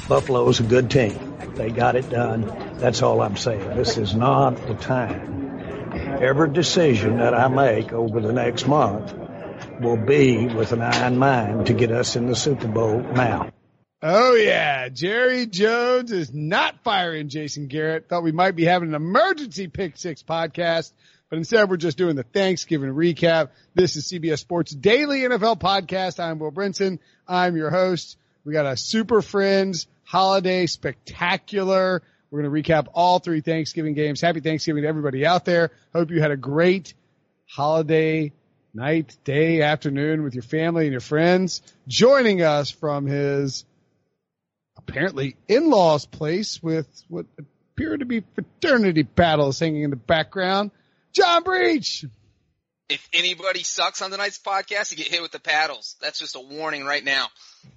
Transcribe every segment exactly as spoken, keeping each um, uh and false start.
Buffalo's a good team. They got it done. That's all I'm saying. This is not the time. Every decision that I make over the next month will be with an eye in mind to get us in the Super Bowl now. Oh, yeah. Jerry Jones is not firing Jason Garrett. Thought we might be having an emergency Pick Six podcast, but instead we're just doing the Thanksgiving recap. This is C B S Sports Daily N F L Podcast. I'm Will Brinson. I'm your host. We got a Super Friends Holiday Spectacular. We're going to recap all three Thanksgiving games. Happy Thanksgiving to everybody out there. Hope you had a great holiday night, day, afternoon with your family and your friends. Joining us from his apparently in-laws place with what appear to be fraternity paddles hanging in the background, John Breach. If anybody sucks on tonight's podcast, you get hit with the paddles. That's just a warning right now.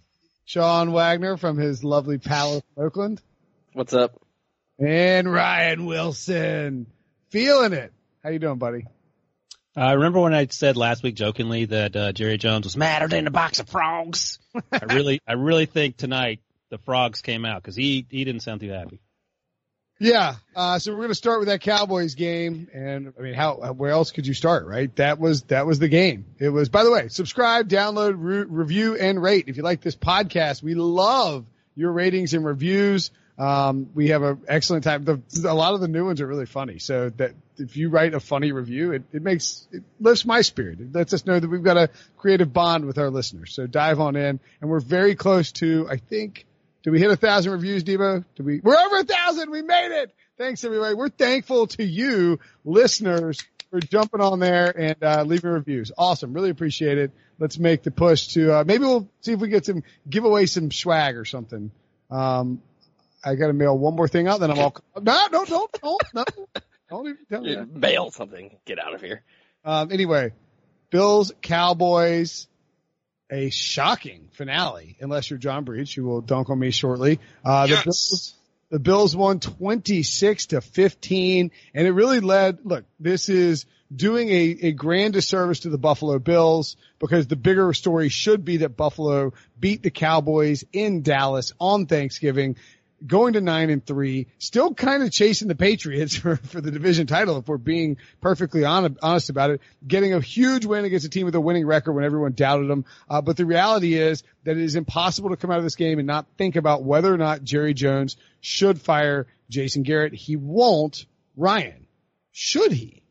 Sean Wagner from his lovely palace in Oakland. What's up? And Ryan Wilson. Feeling it. How you doing, buddy? I uh, remember when I said last week jokingly that uh, Jerry Jones was madder than a box of frogs. I really, I really think tonight the frogs came out because he, he didn't sound too happy. Yeah. Uh, so we're going to start with that Cowboys game. And I mean, how, where else could you start, right? That was, that was the game. It was, by the way, subscribe, download, re- review, and rate. If you like this podcast, we love your ratings and reviews. Um, we have an excellent time. The, a lot of the new ones are really funny. So that if you write a funny review, it, it makes, it lifts my spirit. It lets us know that we've got a creative bond with our listeners. So dive on in. And we're very close to, I think, did we hit a thousand reviews, Debo? Did we? We're over a thousand. We made it. Thanks, everybody. We're thankful to you, listeners, for jumping on there and uh, leaving reviews. Awesome. Really appreciate it. Let's make the push to uh, maybe we'll see if we get some give away some swag or something. Um, I got to mail one more thing out, then I'm all no, no, don't, don't, no, don't even tell me. Mail something. Get out of here. Um, anyway, Bills, Cowboys. A shocking finale, unless you're John Breach, who will dunk on me shortly. Uh, yes. the Bills, the Bills won twenty-six to fifteen, and it really led, look, this is doing a, a grand disservice to the Buffalo Bills because the bigger story should be that Buffalo beat the Cowboys in Dallas on Thanksgiving, going to nine and three, still kind of chasing the Patriots for, for the division title, if we're being perfectly on, honest about it, getting a huge win against a team with a winning record when everyone doubted them. Uh, but the reality is that it is impossible to come out of this game and not think about whether or not Jerry Jones should fire Jason Garrett. He won't. Ryan, should he?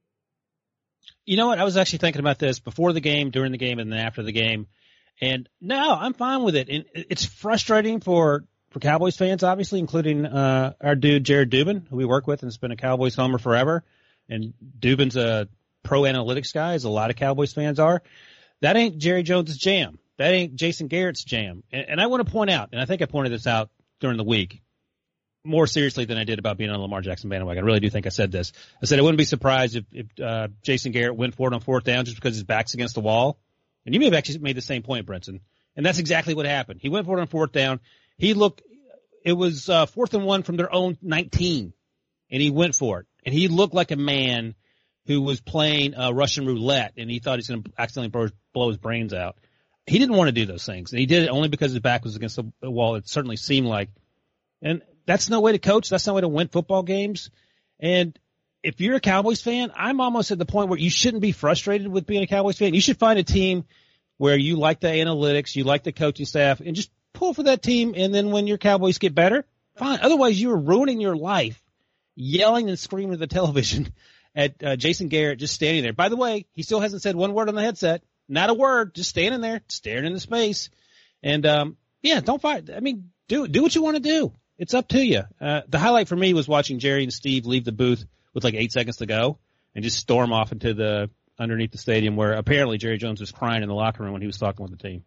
You know what? I was actually thinking about this before the game, during the game, and then after the game. And no, I'm fine with it. And it's frustrating for For Cowboys fans, obviously, including uh our dude Jared Dubin, who we work with and has been a Cowboys homer forever. And Dubin's a pro analytics guy, as a lot of Cowboys fans are. That ain't Jerry Jones' jam. That ain't Jason Garrett's jam. And, and I want to point out, and I think I pointed this out during the week, more seriously than I did about being on the Lamar Jackson bandwagon. I really do think I said this. I said I wouldn't be surprised if, if uh Jason Garrett went for it on fourth down just because his back's against the wall. And you may have actually made the same point, Brinson. And that's exactly what happened. He went for it on fourth down. He looked, it was uh, fourth and one from their own nineteen, and he went for it. And he looked like a man who was playing uh, Russian roulette, and he thought he was going to accidentally blow, blow his brains out. He didn't want to do those things, and he did it only because his back was against the wall. It certainly seemed like. And that's no way to coach. That's no way to win football games. And if you're a Cowboys fan, I'm almost at the point where you shouldn't be frustrated with being a Cowboys fan. You should find a team where you like the analytics, you like the coaching staff, and just pull for that team, and then when your Cowboys get better, fine. Otherwise, you are ruining your life yelling and screaming at the television at uh, Jason Garrett just standing there. By the way, he still hasn't said one word on the headset. Not a word. Just standing there, staring into space. And, um, yeah, don't fight. I mean, do do what you want to do. It's up to you. Uh, the highlight for me was watching Jerry and Steve leave the booth with like eight seconds to go and just storm off into the underneath the stadium where apparently Jerry Jones was crying in the locker room when he was talking with the team.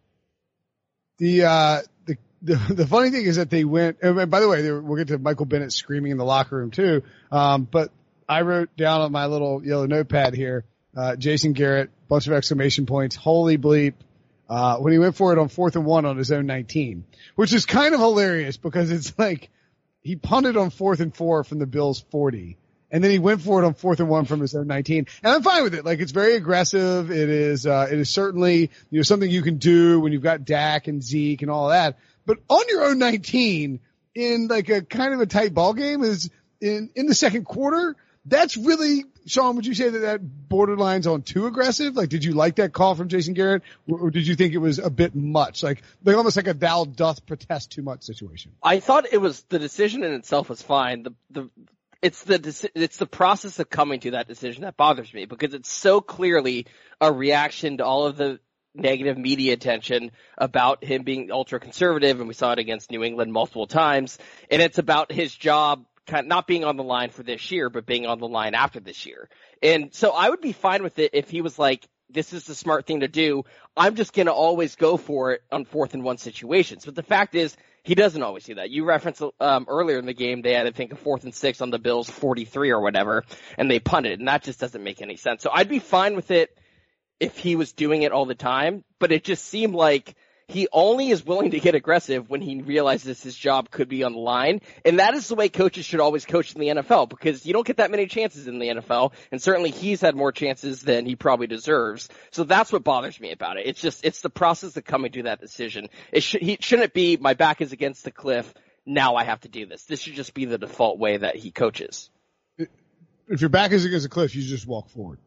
The, uh, the, the, the funny thing is that they went, and by the way, were, we'll get to Michael Bennett screaming in the locker room too. Um, but I wrote down on my little yellow notepad here, uh, Jason Garrett, bunch of exclamation points, holy bleep, uh, when he went for it on fourth and one on his own nineteen, which is kind of hilarious because it's like he punted on fourth and four from the Bills forty. And then he went for it on fourth and one from his own nineteen. And I'm fine with it. Like, it's very aggressive. It is, uh, it is certainly, you know, something you can do when you've got Dak and Zeke and all that. But on your own nineteen in like a kind of a tight ball game is in, in the second quarter. That's really, Sean, would you say that that borderline's on too aggressive? Like, did you like that call from Jason Garrett, or, or did you think it was a bit much? Like, like almost like a thou doth protest too much situation. I thought it was, the decision in itself was fine. The, the, it's the, it's the process of coming to that decision that bothers me, because it's so clearly a reaction to all of the negative media attention about him being ultra conservative, and we saw it against New England multiple times. And it's about his job kind of not being on the line for this year, but being on the line after this year. And so I would be fine with it if he was like, this is the smart thing to do. I'm just going to always go for it on fourth and one situations. But the fact is, he doesn't always do that. You referenced um, earlier in the game, they had, I think, a fourth and six on the Bills forty-three or whatever, and they punted, and that just doesn't make any sense. So I'd be fine with it if he was doing it all the time, but it just seemed like he only is willing to get aggressive when he realizes his job could be on the line. And that is the way coaches should always coach in the N F L, because you don't get that many chances in the N F L. And certainly he's had more chances than he probably deserves. So that's what bothers me about it. It's just, it's the process of coming to that decision. It should, he shouldn't be, my back is against the cliff, now I have to do this. This should just be the default way that he coaches. If your back is against the cliff, you just walk forward.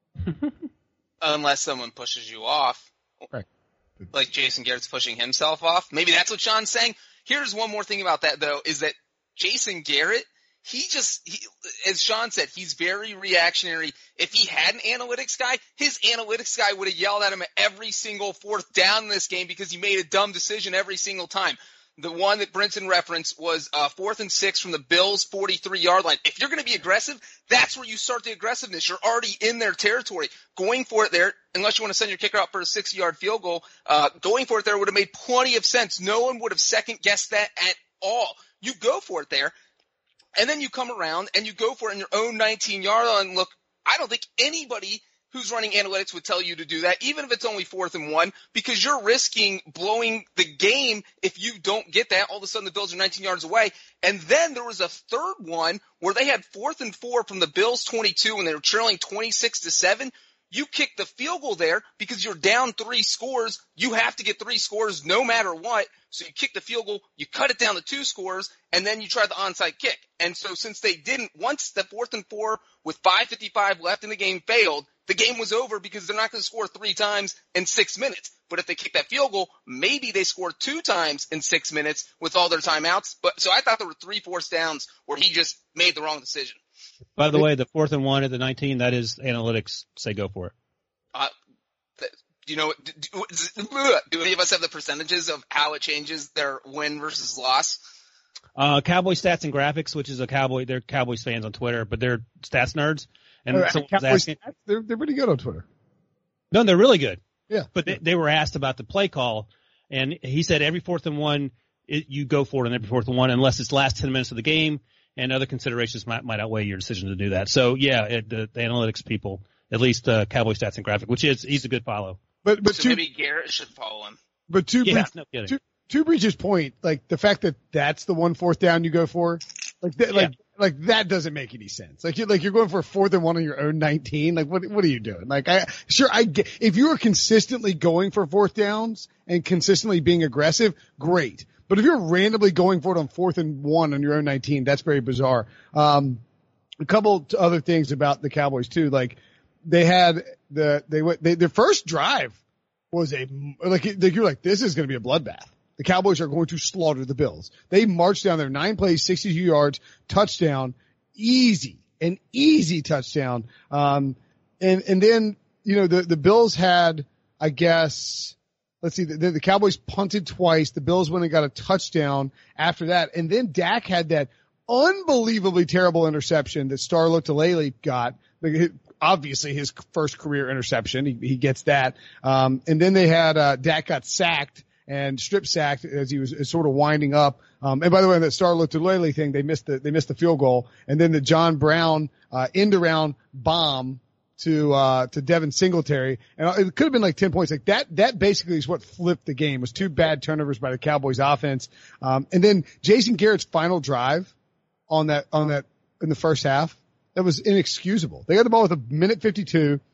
Unless someone pushes you off. Right. Like Jason Garrett's pushing himself off. Maybe that's what Sean's saying. Here's one more thing about that, though, is that Jason Garrett, he just, he, as Sean said, he's very reactionary. If he had an analytics guy, his analytics guy would have yelled at him at every single fourth down in this game because he made a dumb decision every single time. The one that Brinson referenced was uh, fourth and six from the Bills' forty-three-yard line. If you're going to be aggressive, that's where you start the aggressiveness. You're already in their territory. Going for it there, unless you want to send your kicker out for a sixty-yard field goal, uh, going for it there would have made plenty of sense. No one would have second-guessed that at all. You go for it there, and then you come around and you go for it in your own nineteen-yard line. Look, I don't think anybody who's running analytics would tell you to do that, even if it's only fourth and one, because you're risking blowing the game if you don't get that. All of a sudden the Bills are nineteen yards away. And then there was a third one where they had fourth and four from the Bills twenty-two and they were trailing twenty-six to seven. You kick the field goal there because you're down three scores. You have to get three scores no matter what. So you kick the field goal, you cut it down to two scores, and then you try the onside kick. And so since they didn't, once the fourth and four with five fifty-five left in the game failed, the game was over because they're not going to score three times in six minutes. But if they kick that field goal, maybe they score two times in six minutes with all their timeouts. But so I thought there were three fourth downs where he just made the wrong decision. By the way, the fourth and one at the nineteen, that is analytics say go for it. Uh, do you know, do, do, do any of us have the percentages of how it changes their win versus loss? Uh, Cowboy Stats and Graphics, which is a Cowboy, they're Cowboys fans on Twitter, but they're stats nerds. And right, someone was asking, stats, they're, they're pretty good on Twitter. No, they're really good. Yeah. But they, they were asked about the play call, and he said every fourth and one, it, you go for it on every fourth and one unless it's the last ten minutes of the game, and other considerations might, might outweigh your decision to do that. So, yeah, it, the, the analytics people, at least uh, Cowboy Stats and Graphics, which is he's a good follow. But but so two, maybe Garrett should follow him. But two, yeah, Breach, no kidding. two, two Breach's point, like the fact that that's the one fourth down you go for, like that, Yeah. like like that doesn't make any sense. Like you're like you're going for a fourth and one on your own nineteen. Like what what are you doing? Like I sure I get if you were consistently going for fourth downs and consistently being aggressive, great. But if you're randomly going for it on fourth and one on your own nineteen, that's very bizarre. Um, a couple other things about the Cowboys too, like they had the they went they, their first drive was a like, like you're like this is going to be a bloodbath. The Cowboys are going to slaughter the Bills. They marched down there nine plays, sixty-two yards, touchdown, easy, an easy touchdown. Um, and and then you know the the Bills had I guess. Let's see, the, the Cowboys punted twice. The Bills went and got a touchdown after that. And then Dak had that unbelievably terrible interception that Star Lotulelei got. Obviously his first career interception. He, he gets that. Um, and then they had, uh, Dak got sacked and strip sacked as he was sort of winding up. Um, and by the way, that Star Lotulelei thing, they missed the, they missed the field goal. And then the John Brown, uh, end around bomb to, uh, to Devin Singletary. And it could have been like ten points. Like that, that basically is what flipped the game. It was two bad turnovers by the Cowboys offense. Um, and then Jason Garrett's final drive on that, on that, in the first half, that was inexcusable. They got the ball with a minute fifty-two.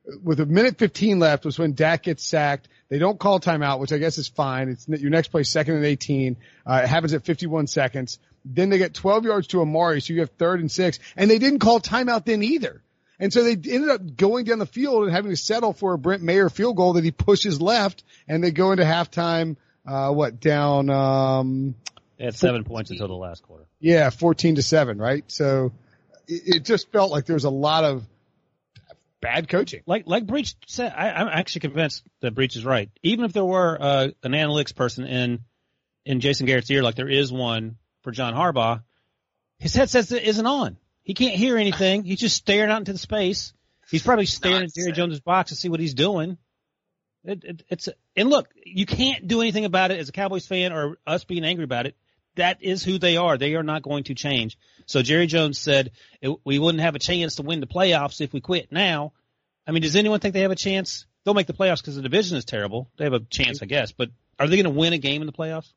with a minute fifteen left was when Dak gets sacked. They don't call timeout, which I guess is fine. It's your next play, second and eighteen. Uh, it happens at fifty-one seconds. Then they get twelve yards to Amari, so you have third and six. And they didn't call timeout then either. And so they ended up going down the field and having to settle for a Brent Mayer field goal that he pushes left, and they go into halftime, uh, what, down, um, they had seven points until the last quarter. Yeah, fourteen to seven, right? So it, it just felt like there was a lot of bad coaching. Like, like Breach said, I, I'm actually convinced that Breach is right. Even if there were, uh, an analytics person in, in Jason Garrett's ear, like there is one for John Harbaugh, his headset isn't on. He can't hear anything. He's just staring out into the space. He's probably staring at Jerry Jones's box to see what he's doing. It, it, it's and look, you can't do anything about it as a Cowboys fan or us being angry about it. That is who they are. They are not going to change. So Jerry Jones said it, we wouldn't have a chance to win the playoffs if we quit now. I mean, does anyone think they have a chance? They'll make the playoffs because the division is terrible. They have a chance, I guess. But are they going to win a game in the playoffs?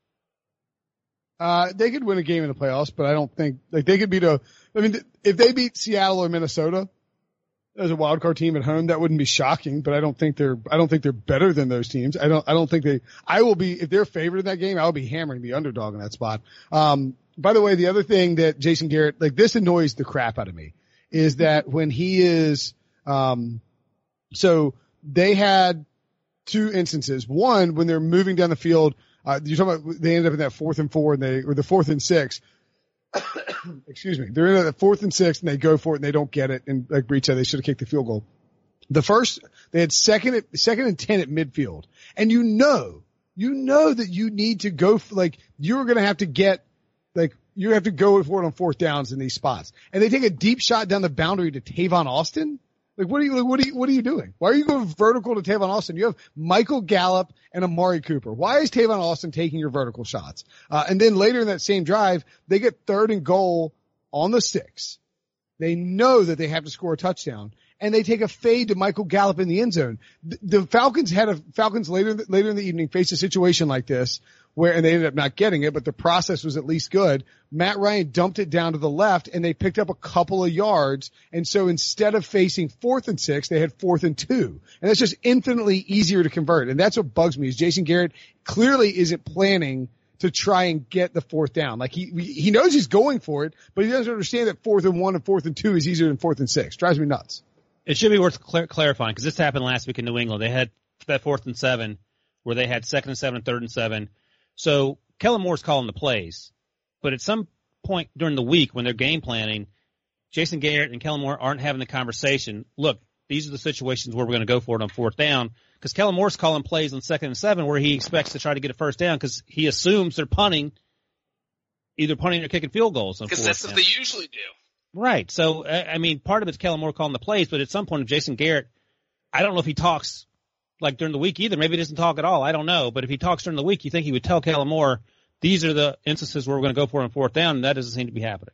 Uh, they could win a game in the playoffs, but I don't think, like, they could beat a, I mean, if they beat Seattle or Minnesota as a wild card team at home, that wouldn't be shocking, but I don't think they're, I don't think they're better than those teams. I don't, I don't think they, I will be, if they're favored in that game, I'll be hammering the underdog in that spot. Um, by the way, the other thing that Jason Garrett, like, this annoys the crap out of me is that when he is, um, so they had two instances. One, when they're moving down the field, Uh, you're talking about they ended up in that fourth and four and they, or the fourth and six. Excuse me. They're in that fourth and six and they go for it and they don't get it. And like Breach said, they should have kicked the field goal. The first, they had second, at, second and ten at midfield. And you know, you know that you need to go for, like, you're going to have to get, like, you have to go for it on fourth downs in these spots. And they take a deep shot down the boundary to Tavon Austin. Like, what are you, what are you, what are you doing? Why are you going vertical to Tavon Austin? You have Michael Gallup and Amari Cooper. Why is Tavon Austin taking your vertical shots? Uh, and then later in that same drive, they get third and goal on the six. They know that they have to score a touchdown and they take a fade to Michael Gallup in the end zone. The, the Falcons had a, Falcons later, later in the evening faced a situation like this where, and they ended up not getting it, but the process was at least good. Matt Ryan dumped it down to the left and they picked up a couple of yards. And so instead of facing fourth and six, they had fourth and two. And that's just infinitely easier to convert. And that's what bugs me is Jason Garrett clearly isn't planning to try and get the fourth down. Like he, he knows he's going for it, but he doesn't understand that fourth and one and fourth and two is easier than fourth and six. Drives me nuts. It should be worth clar- clarifying because this happened last week in New England. They had that fourth and seven where they had second and seven and third and seven. So Kellen Moore's calling the plays, but at some point during the week when they're game planning, Jason Garrett and Kellen Moore aren't having the conversation. Look, these are the situations where we're going to go for it on fourth down because Kellen Moore's calling plays on second and seven where he expects to try to get a first down because he assumes they're punting, either punting or kicking field goals. Because that's what they usually do. Right. So, I mean, part of it's Kellen Moore calling the plays, but at some point, if Jason Garrett, I don't know if he talks like during the week either. Maybe he doesn't talk at all. I don't know. But if he talks during the week, you think he would tell Kellen Moore, these are the instances where we're going to go for it on fourth down, and that doesn't seem to be happening.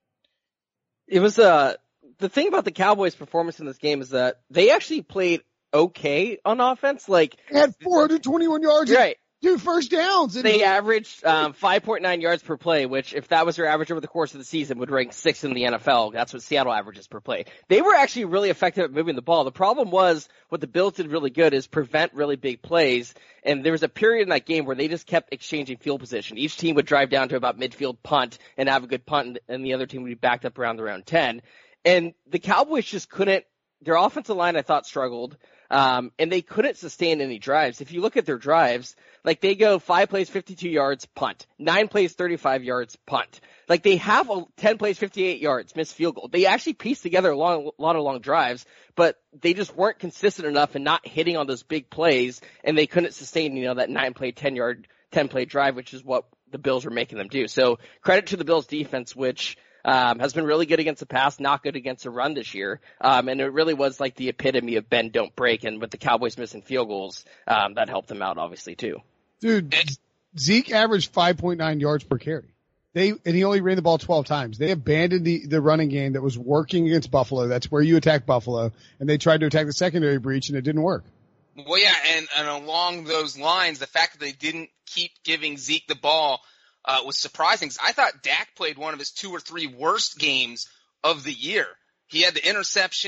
It was, uh, the thing about the Cowboys' performance in this game is that they actually played okay on offense. Like, they had four hundred twenty-one yards. Right. Two first downs. They the- averaged um, five point nine yards per play, which if that was their average over the course of the season would rank sixth in the N F L. That's what Seattle averages per play. They were actually really effective at moving the ball. The problem was what the Bills did really good is prevent really big plays. And there was a period in that game where they just kept exchanging field position. Each team would drive down to about midfield punt and have a good punt, and the other team would be backed up around the round ten. And the Cowboys just couldn't – their offensive line, I thought, struggled. Um, and they couldn't sustain any drives. If you look at their drives, like they go five plays, fifty-two yards, punt. Nine plays, thirty-five yards, punt. Like they have a ten plays, fifty-eight yards, missed field goal. They actually pieced together a, long, a lot of long drives, but they just weren't consistent enough and not hitting on those big plays, and they couldn't sustain, you know, that nine play, ten yard, ten play drive, which is what the Bills were making them do. So credit to the Bills defense, which Um, has been really good against the pass, not good against the run this year. Um, and it really was like the epitome of bend, don't break. And with the Cowboys missing field goals, um, that helped them out obviously too. Dude, Zeke averaged five point nine yards per carry. They, and he only ran the ball twelve times. They abandoned the, the running game that was working against Buffalo. That's where you attack Buffalo. And they tried to attack the secondary breach and it didn't work. Well, yeah. And, and along those lines, the fact that they didn't keep giving Zeke the ball Uh, was surprising because I thought Dak played one of his two or three worst games of the year. He had the interception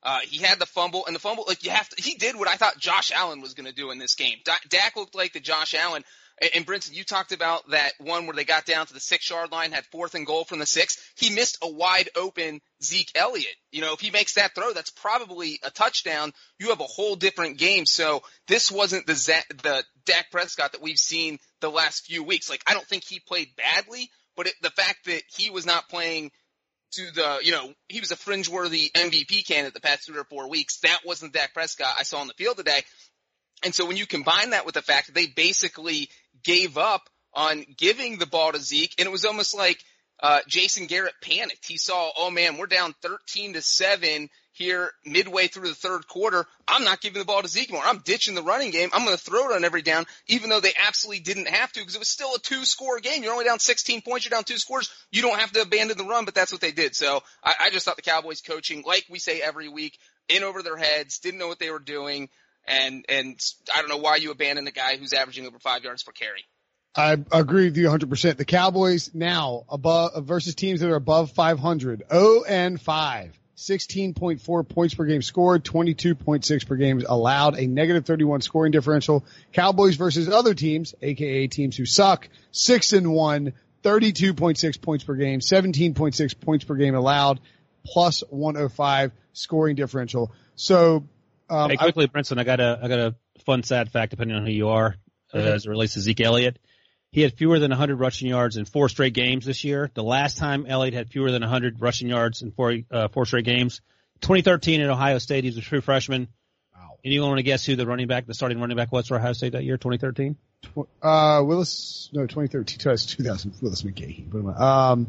Uh, he had the fumble, and the fumble, like you have to, he did what I thought Josh Allen was going to do in this game. D- Dak looked like the Josh Allen. And, and Brinson, you talked about that one where they got down to the six yard line, had fourth and goal from the six. He missed a wide open Zeke Elliott. You know, if he makes that throw, that's probably a touchdown. You have a whole different game. So this wasn't the Z- the Dak Prescott that we've seen the last few weeks. Like, I don't think he played badly, but it, the fact that he was not playing to the, you know, he was a fringe-worthy M V P candidate the past three or four weeks. That wasn't Dak Prescott I saw on the field today. And so when you combine that with the fact that they basically gave up on giving the ball to Zeke, and it was almost like uh, Jason Garrett panicked. He saw, oh man, we're down thirteen to seven here midway through the third quarter. I'm not giving the ball to Zeke anymore. I'm ditching the running game. I'm going to throw it on every down, even though they absolutely didn't have to, because it was still a two-score game. You're only down sixteen points. You're down two scores. You don't have to abandon the run, but that's what they did. So I, I just thought the Cowboys coaching, like we say every week, in over their heads, didn't know what they were doing, and and I don't know why you abandon the guy who's averaging over five yards per carry. I agree with you one hundred percent. The Cowboys now above versus teams that are above five hundred, oh and five. sixteen point four points per game scored, twenty-two point six per game allowed, a negative thirty-one scoring differential. Cowboys versus other teams, aka teams who suck, six and one, thirty-two point six points per game, seventeen point six points per game allowed, plus one oh five scoring differential. So, um, hey, quickly, I, Brinson, I got a, I got a fun, sad fact, depending on who you are, uh, okay. as it relates to Zeke Elliott. He had fewer than one hundred rushing yards in four straight games this year. The last time Elliott had fewer than one hundred rushing yards in four, uh, four straight games, twenty thirteen at Ohio State. He was a true freshman. Wow. Anyone want to guess who the running back, the starting running back was for Ohio State that year, twenty thirteen? Uh, Willis, no, twenty thirteen, two thousand, Willis McGahee. Um,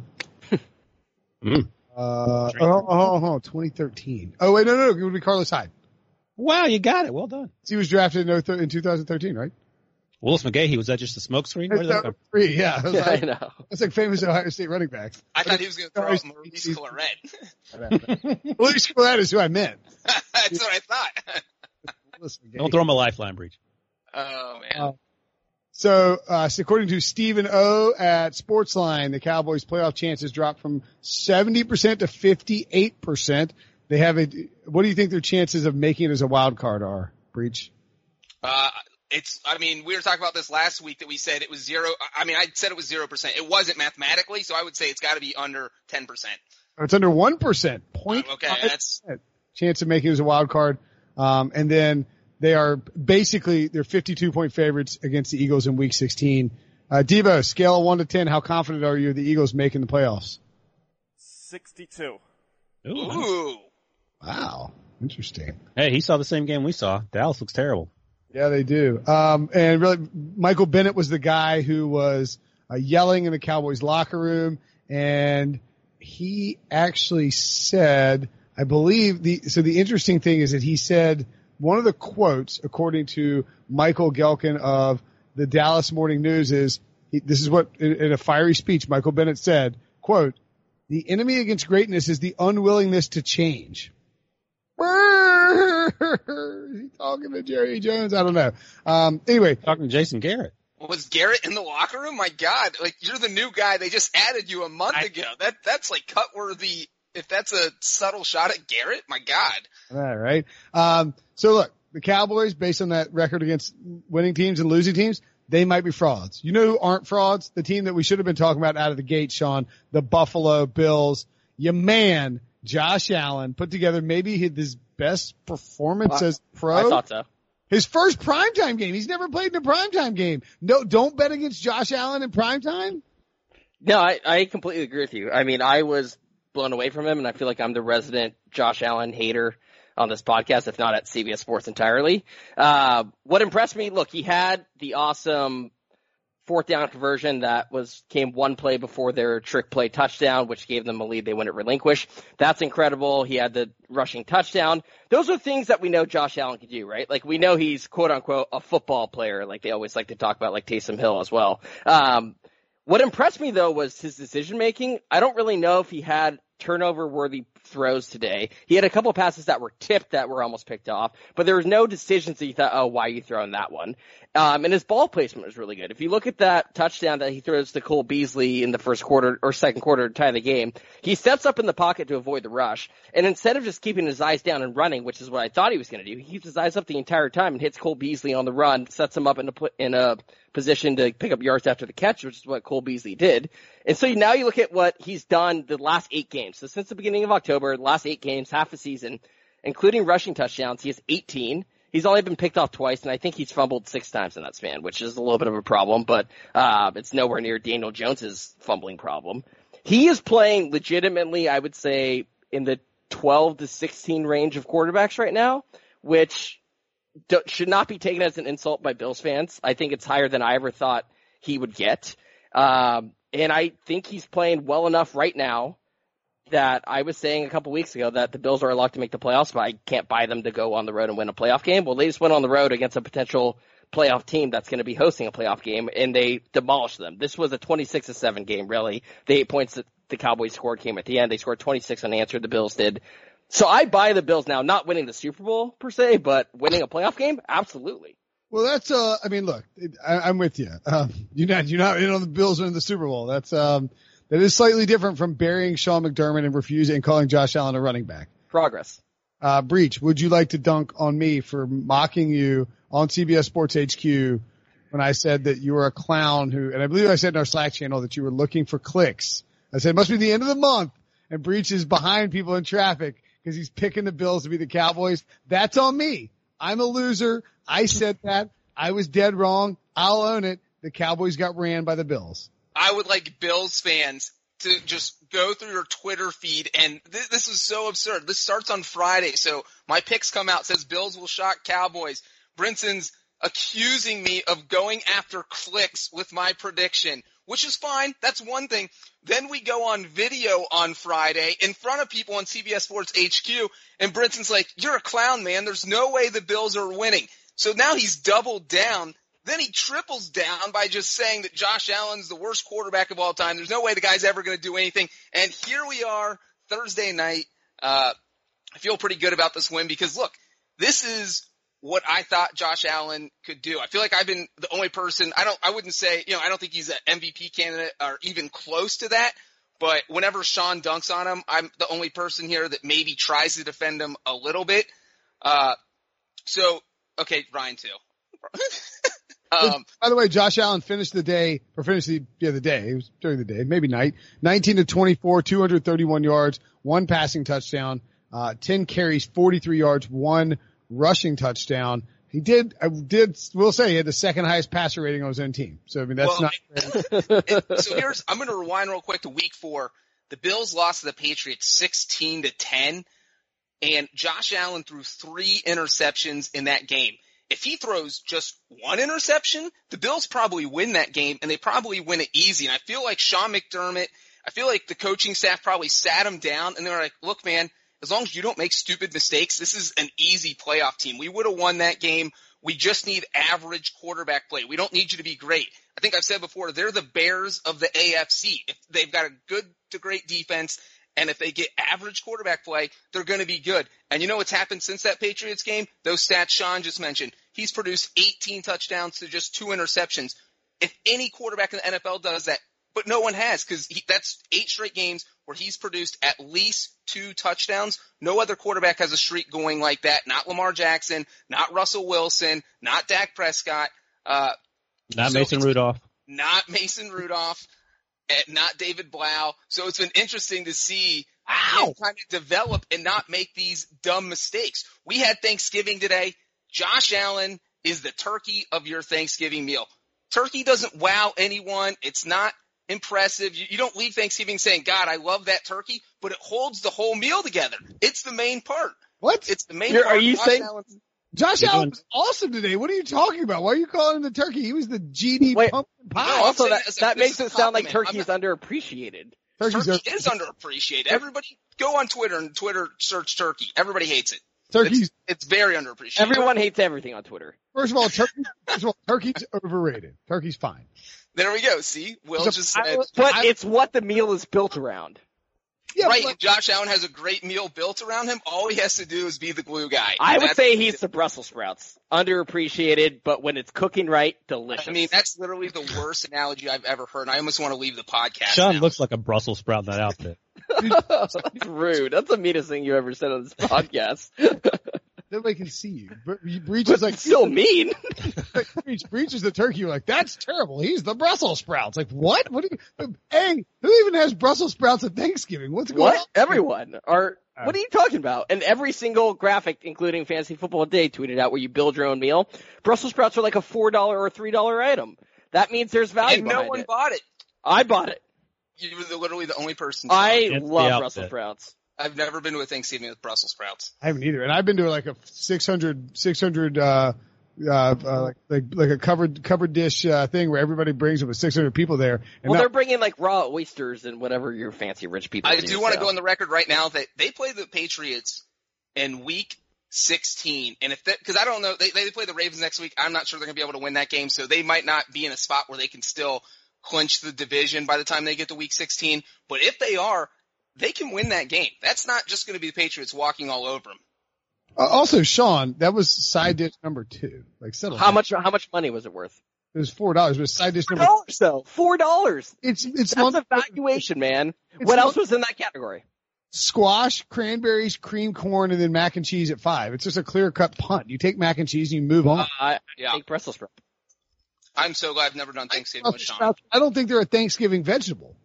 mm. uh, oh, oh, oh, oh, twenty thirteen. Oh, wait, no, no, no, it would be Carlos Hyde. Wow, you got it. Well done. He was drafted in, in twenty thirteen, right? Willis McGahee, was that just a smoke screen? Where did that come? Three, yeah. Yeah, like, I know. That's like famous Ohio State running backs. I thought he was going to throw out Maurice Clarett. Maurice Clarett is who I meant. That's what I thought. Don't throw him a lifeline, Breach. Oh, man. Uh, so, uh, so according to Stephen O at Sportsline, the Cowboys' playoff chances dropped from seventy percent to fifty-eight percent. They have a, what do you think their chances of making it as a wild card are, Breach? Uh, It's, I mean, we were talking about this last week that we said it was zero. I mean, I said it was zero percent. It wasn't mathematically, so I would say it's got to be under ten percent. Oh, it's under one percent. Point okay, that's chance of making it as a wild card. Um, and then they are basically, they're fifty-two point favorites against the Eagles in week sixteen. Uh, Devo, scale of one to ten, how confident are you of the Eagles making the playoffs? sixty-two. Ooh. Ooh. Wow. Interesting. Hey, he saw the same game we saw. Dallas looks terrible. Yeah, they do. Um, and really, Michael Bennett was the guy who was uh, yelling in the Cowboys locker room, and he actually said, I believe the, so the interesting thing is that he said one of the quotes, according to Michael Gelkin of the Dallas Morning News, is, he, this is what, in, in a fiery speech, Michael Bennett said, quote, "The enemy against greatness is the unwillingness to change." Is he talking to Jerry Jones? I don't know. Um, anyway. Talking to Jason Garrett. Was Garrett in the locker room? My God, like you're the new guy. They just added you a month I, ago. That that's like cut worthy. If that's a subtle shot at Garrett, my God. All right. Um, so look, the Cowboys, based on that record against winning teams and losing teams, they might be frauds. You know who aren't frauds? The team that we should have been talking about out of the gate, Sean, the Buffalo Bills. Your man, Josh Allen, put together maybe his best performance I, as pro. I thought so. His first primetime game. He's never played in a primetime game. No, don't bet against Josh Allen in primetime. No, I, I completely agree with you. I mean, I was blown away from him, and I feel like I'm the resident Josh Allen hater on this podcast, if not at C B S Sports entirely. Uh, what impressed me, look, he had the awesome fourth down conversion that was came one play before their trick play touchdown, which gave them a lead they wouldn't relinquish. That's incredible. He had the rushing touchdown. Those are things that we know Josh Allen can do, right? Like we know he's quote unquote a football player, like they always like to talk about, like Taysom Hill as well. Um, what impressed me though was his decision making. I don't really know if he had turnover-worthy throws today. He had a couple passes that were tipped that were almost picked off, but there was no decisions that you thought, oh, why are you throwing that one? Um, and his ball placement was really good. If you look at that touchdown that he throws to Cole Beasley in the first quarter or second quarter to tie the game, he steps up in the pocket to avoid the rush, and instead of just keeping his eyes down and running, which is what I thought he was going to do, he keeps his eyes up the entire time and hits Cole Beasley on the run, sets him up in a, in a position to pick up yards after the catch, which is what Cole Beasley did. And so now you look at what he's done the last eight games. So since the beginning of October, the last eight games, half a season, including rushing touchdowns, he has eighteen. He's only been picked off twice, and I think he's fumbled six times in that span, which is a little bit of a problem, but uh, it's nowhere near Daniel Jones's fumbling problem. He is playing legitimately, I would say, in the twelve to sixteen range of quarterbacks right now, which do, should not be taken as an insult by Bills fans. I think it's higher than I ever thought he would get. Um, and I think he's playing well enough right now that I was saying a couple weeks ago that the Bills are locked to make the playoffs, but I can't buy them to go on the road and win a playoff game. Well, they just went on the road against a potential playoff team that's going to be hosting a playoff game, and they demolished them. This was a twenty-six to seven game, really. The eight points that the Cowboys scored came at the end. They scored twenty-six unanswered, the Bills did. So I buy the Bills now, not winning the Super Bowl per se, but winning a playoff game, absolutely. Well, that's, uh, I mean, look, I, I'm with you. Um, you're not, you're not in on the Bills winning the Super Bowl. That's, um, that is slightly different from burying Sean McDermott and refusing and calling Josh Allen a running back. Progress. Uh, Breach, would you like to dunk on me for mocking you on C B S Sports H Q when I said that you were a clown who, and I believe I said in our Slack channel that you were looking for clicks. I said it must be the end of the month and Breach is behind people in traffic because he's picking the Bills to be the Cowboys. That's on me. I'm a loser. I said that. I was dead wrong. I'll own it. The Cowboys got ran by the Bills. I would like Bills fans to just go through your Twitter feed, and th- this is so absurd. This starts on Friday, so my picks come out, says Bills will shock Cowboys. Brinson's accusing me of going after clicks with my prediction, which is fine. That's one thing. Then we go on video on Friday in front of people on C B S Sports H Q, and Brinson's like, you're a clown, man. There's no way the Bills are winning. So now he's doubled down. Then he triples down by just saying that Josh Allen's the worst quarterback of all time. There's no way the guy's ever going to do anything. And here we are Thursday night. Uh, I feel pretty good about this win because, look, this is what I thought Josh Allen could do. I feel like I've been the only person – I don't. I wouldn't say – you know, I don't think he's an M V P candidate or even close to that. But whenever Sean dunks on him, I'm the only person here that maybe tries to defend him a little bit. Uh, so, okay, Ryan too. Um, By the way, Josh Allen finished the day, or finished the, yeah, the day. It was during the day, maybe night. nineteen to twenty-four, two hundred thirty-one yards, one passing touchdown, uh, ten carries, forty-three yards, one rushing touchdown. He did, I did, will say he had the second highest passer rating on his own team. So, I mean, that's well, not it, it, so here's, I'm going to rewind real quick to week four. The Bills lost to the Patriots sixteen to ten, and Josh Allen threw three interceptions in that game. If he throws just one interception, the Bills probably win that game, and they probably win it easy. And I feel like Sean McDermott, I feel like the coaching staff probably sat him down, and they were like, look, man, as long as you don't make stupid mistakes, this is an easy playoff team. We would have won that game. We just need average quarterback play. We don't need you to be great. I think I've said before, they're the Bears of the A F C. If they've got a good to great defense, and if they get average quarterback play, they're going to be good. And you know what's happened since that Patriots game? Those stats Sean just mentioned. He's produced eighteen touchdowns to just two interceptions. If any quarterback in the N F L does that, but no one has, because that's eight straight games where he's produced at least two touchdowns. No other quarterback has a streak going like that. Not Lamar Jackson, not Russell Wilson, not Dak Prescott. Uh, not so Mason Rudolph. Not Mason Rudolph. Not David Blau. So it's been interesting to see Ow. him kind of develop and not make these dumb mistakes. We had Thanksgiving today. Josh Allen is the turkey of your Thanksgiving meal. Turkey doesn't wow anyone. It's not impressive. You, you don't leave Thanksgiving saying, God, I love that turkey, but it holds the whole meal together. It's the main part. What? It's the main You're, part. Are you Josh saying Allen's- Josh You're Allen doing- was awesome today. What are you talking about? Why are you calling him the turkey? He was the Genie Wait, pumpkin pie. No, I'm also, saying that, as a- that this makes is it a sound like compliment. Turkey is I'm underappreciated. Turkey's Turkey are- is underappreciated. Everybody go on Twitter and Twitter search turkey. Everybody hates it. Turkey's, It's, it's very underappreciated. Everyone hates everything on Twitter. first of all, turkey, first of all, turkey's overrated. Turkey's fine. There we go. See, Will So just I said. was- But I- it's what the meal is built around. Yeah, right. but- If Josh Allen has a great meal built around him, all he has to do is be the glue guy. I would That's- say he's the Brussels sprouts. Underappreciated, but when it's cooking right, delicious. I mean, that's literally the worst analogy I've ever heard. And I almost want to leave the podcast. Sean now. looks like a Brussels sprout in that outfit. That's rude. That's the meanest thing you ever said on this podcast. Nobody can see you. Bre- Breach But is like, still mean. Breach, Breach is the turkey. You're like, that's terrible. He's the Brussels sprouts. Like, what? What? Do you, hey, who even has Brussels sprouts at Thanksgiving? What's going What? on? Everyone. Are, what are you talking about? And every single graphic, including Fantasy Football Day, tweeted out where you build your own meal. Brussels sprouts are like a four dollar or three dollar item. That means there's value and no behind one it. bought it. I bought it. You were the- literally the only person. I It's the love outfit. Brussels sprouts. I've never been to a Thanksgiving with Brussels sprouts. I haven't either. And I've been to like a six hundred, six hundred, uh, uh, uh, like, like, like a covered, covered dish, uh, thing where everybody brings it with six hundred people there. And Well, not- they're bringing like raw oysters and whatever your fancy rich people I do. do want to so. go on the record right now that they play the Patriots in week sixteen. And if that, cause I don't know, they, they play the Ravens next week. I'm not sure they're going to be able to win that game. So they might not be in a spot where they can still clinch the division by the time they get to week sixteen. But if they are, they can win that game. That's not just going to be the Patriots walking all over them. Uh, also, Sean, that was side dish number two. Like, settle How down. much? How much money was it worth? It was four dollars, but side dish Four number. dollars though. Four dollars. It's it's That's one a valuation, man. It's What not- else was in that category? squash, cranberries, cream corn, and then mac and cheese at five. It's just a clear cut punt. You take mac and cheese and you move on. Uh, I Yeah. think Brussels sprouts. I'm so glad I've never done Thanksgiving with Sean. I don't think they're a Thanksgiving vegetable.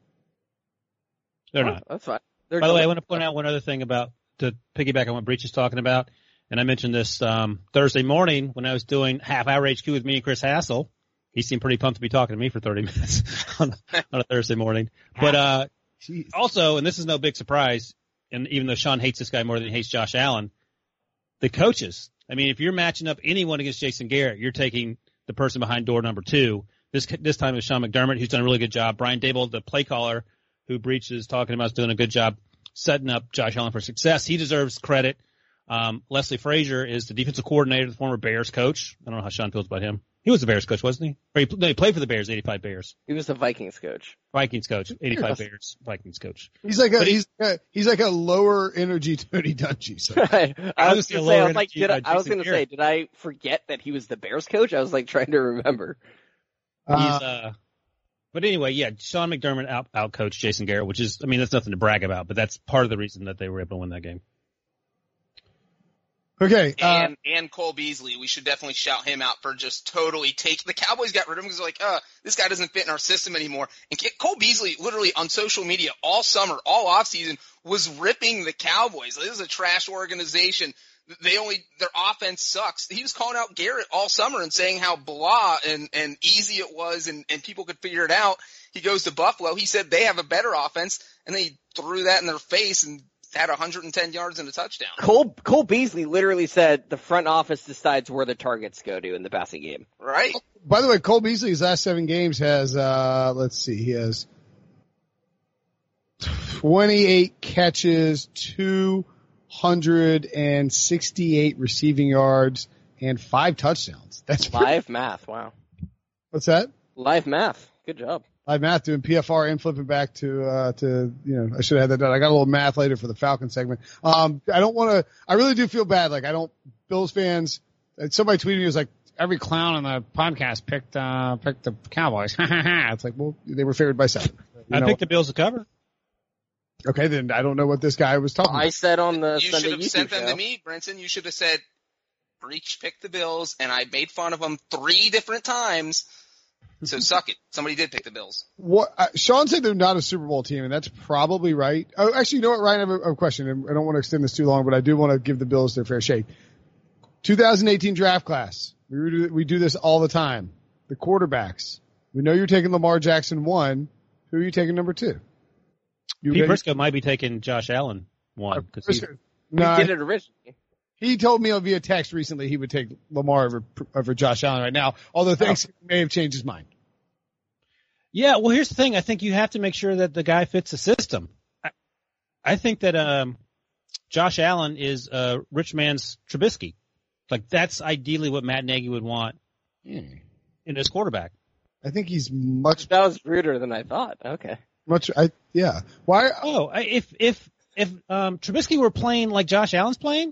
They're Oh, not. That's fine. They're By the way, I delicious. want to point out one other thing about to piggyback on what Breach is talking about, and I mentioned this um, Thursday morning when I was doing half hour H Q with me and Chris Hassel. He seemed pretty pumped to be talking to me for thirty minutes on, on a Thursday morning. But uh, Jeez. also, and this is no big surprise, and even though Sean hates this guy more than he hates Josh Allen, the coaches. I mean, if you're matching up anyone against Jason Garrett, you're taking the person behind door number two. This this time it was Sean McDermott, who's done a really good job. Brian Dable, the play caller, who Breach is talking about, is doing a good job setting up Josh Allen for success. He deserves credit. Um, Leslie Frazier is the defensive coordinator, the former Bears coach. I don't know how Sean feels about him. He was the Bears coach, wasn't he? Or he, no, he played for the Bears, eighty-five Bears. He was the Vikings coach. Vikings coach, eighty-five Bears, Vikings coach. He's like a But he- he's a, he's like a lower energy Tony Dungy. So. I I was was gonna a say, I lower was like, energy, did I, uh, I was Jason gonna say, Garrett. did I forget that he was the Bears coach? I was like trying to remember. He's, Uh, uh, but anyway, yeah, Sean McDermott out, out coached Jason Garrett, which is, I mean, that's nothing to brag about, but that's part of the reason that they were able to win that game. okay. Uh, And and Cole Beasley, we should definitely shout him out for just totally take the Cowboys got rid of him because they're like, uh, this guy doesn't fit in our system anymore. And Cole Beasley, literally on social media all summer, all offseason, was ripping the Cowboys. This is a trash organization. They only their offense sucks. He was calling out Garrett all summer and saying how blah and and easy it was, and and people could figure it out. He goes to Buffalo. He said they have a better offense, and then he threw that in their face and had one hundred ten yards and a touchdown. Cole Cole Beasley literally said the front office decides where the targets go to in the passing game. Right? by the way, Cole Beasley's last seven games has uh let's see, he has twenty-eight catches, two hundred sixty-eight receiving yards, and five touchdowns. That's pretty, Live math. Wow. what's that? Live math. Good job. Live math doing P F R and flipping back to, uh, to, you know, I should have had that done. I got a little math later for the Falcon segment. Um, I don't want to, I really do feel bad. Like I don't, Bills fans, somebody tweeted me, it was like, every clown on the podcast picked, uh, picked the Cowboys. It's like, well, they were favored by seven. You I know? picked the Bills to cover. Okay, then I don't know what this guy was talking I about. said on the You Sunday should have YouTube sent them show. to me, Brinson. You should have said, Breach picked the Bills, and I made fun of them three different times. So suck it. Somebody did pick the Bills. What, uh, Sean said they're not a Super Bowl team, and that's probably right. Oh, actually, you know what, Ryan, I have a, a question. and I don't want to extend this too long, but I do want to give the Bills their fair shake. twenty eighteen draft class. We do, we do this all the time. The quarterbacks. We know you're taking Lamar Jackson one. Who are you taking number two? You Pete Briscoe might be taking Josh Allen one. Cause he's, No, We did it originally. he told me via text recently he would take Lamar over, over Josh Allen right now, although thanks may have changed his mind. yeah, well, here's the thing. I think you have to make sure that the guy fits the system. I, I think that um, Josh Allen is uh, rich man's Trubisky. Like, that's ideally what Matt Nagy would want in his quarterback. I think he's much, That was ruder than I thought. Okay. much, I, Yeah. Why? Oh, I- if if if um, Trubisky were playing like Josh Allen's playing,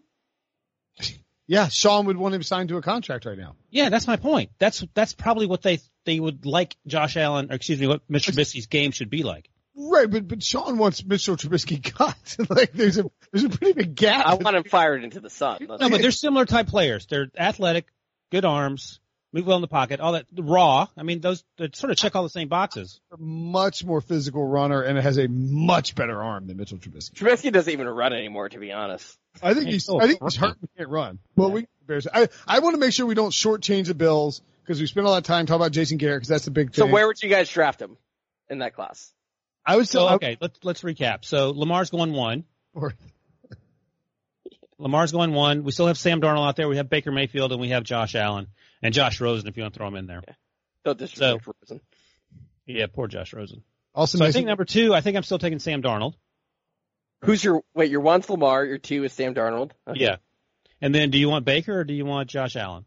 Yeah, Sean would want him signed to a contract right now. yeah, that's my point. That's that's probably what they they would like Josh Allen, or excuse me, what Mister Trubisky's game should be like. Right, but but Sean wants Mitchell Trubisky cut. Like there's a there's a pretty big gap. I want him fired into the sun. No, but they're similar type players. They're athletic, good arms, move well in the pocket, all that raw. I mean, those they sort of check all the same boxes. A much more physical runner and has a much better arm than Mitchell Trubisky. Trubisky doesn't even run anymore, to be honest. I think he's I think he's hurt and can't run. Well, we I I want to make sure we don't shortchange the Bills because we spent all that time talking about Jason Garrett because that's the big thing. So where would you guys draft him in that class? I would still So okay, let's let's recap. So Lamar's going one. Or, Lamar's going one. We still have Sam Darnold out there. We have Baker Mayfield and we have Josh Allen and Josh Rosen if you want to throw him in there. Don't disrespect So- Rosen. Yeah, poor Josh Rosen. also, So I nice- think number two, I think I'm still taking Sam Darnold. Who's your wait? Your one's Lamar. Your two is Sam Darnold. Okay. Yeah. And then do you want Baker or do you want Josh Allen?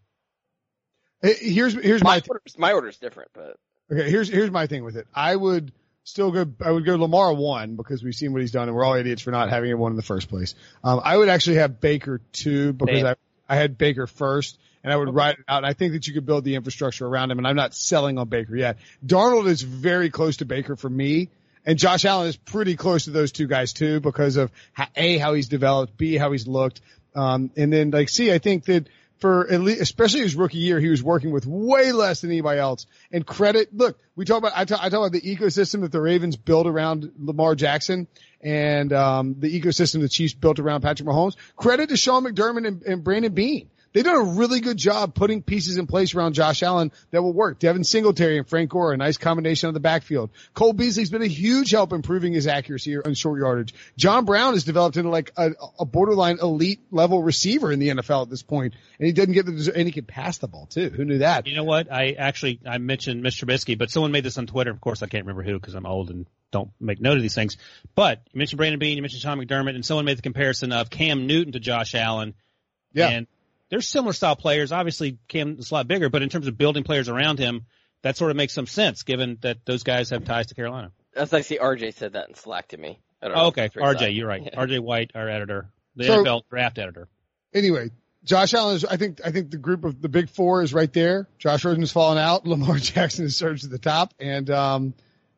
Hey, here's here's my My order's, my order's different, but okay. Here's here's my thing with it. I would still go. I would go Lamar one because we've seen what he's done, and we're all idiots for not having him one in the first place. Um, I would actually have Baker two because Damn. I I had Baker first, and I would ride it out. And I think that you could build the infrastructure around him, and I'm not selling on Baker yet. Darnold is very close to Baker for me. And Josh Allen is pretty close to those two guys too because of how, A, how he's developed, B, how he's looked. Um, and then like, C, I think that for at least, especially his rookie year, he was working with way less than anybody else. And credit, look, we talk about, I talk, I talk about the ecosystem that the Ravens built around Lamar Jackson and, um, the ecosystem the Chiefs built around Patrick Mahomes. Credit to Sean McDermott and, and Brandon Beane. They've done a really good job putting pieces in place around Josh Allen that will work. Devin Singletary and Frank Gore, a nice combination of the backfield. Cole Beasley's been a huge help improving his accuracy on short yardage. John Brown has developed into like a, a borderline elite level receiver in the N F L at this point, and he doesn't get the and he can pass the ball too. Who knew that? You know what? I actually, I mentioned Mister Trubisky, but someone made this on Twitter. Of course, I can't remember who because I'm old and don't make note of these things. But you mentioned Brandon Beane, you mentioned Sean McDermott, and someone made the comparison of Cam Newton to Josh Allen. Yeah. And they're similar style players. Obviously, Cam is a lot bigger, but in terms of building players around him, that sort of makes some sense given that those guys have ties to Carolina. that's actually R J said that in Slack to me. I don't know Oh, if okay. it's R J, right. you're right. Yeah. R J White, our editor, the So- N F L draft editor. Anyway, Josh Allen is, I think, I think the group of the big four is right there. Josh Rosen has fallen out. Lamar Jackson has surged to the top. And, um,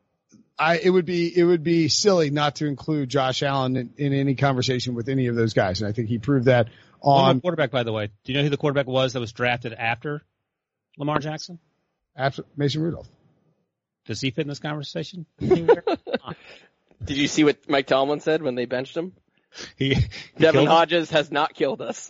I, it would be, it would be silly not to include Josh Allen in, in any conversation with any of those guys. And I think he proved that One on more quarterback, by the way. Do you know who the quarterback was that was drafted after Lamar Jackson? after Mason Rudolph. Does he fit in this conversation? Did you see what Mike Tomlin said when they benched him? he, he Devin killed him? Hodges has not killed us.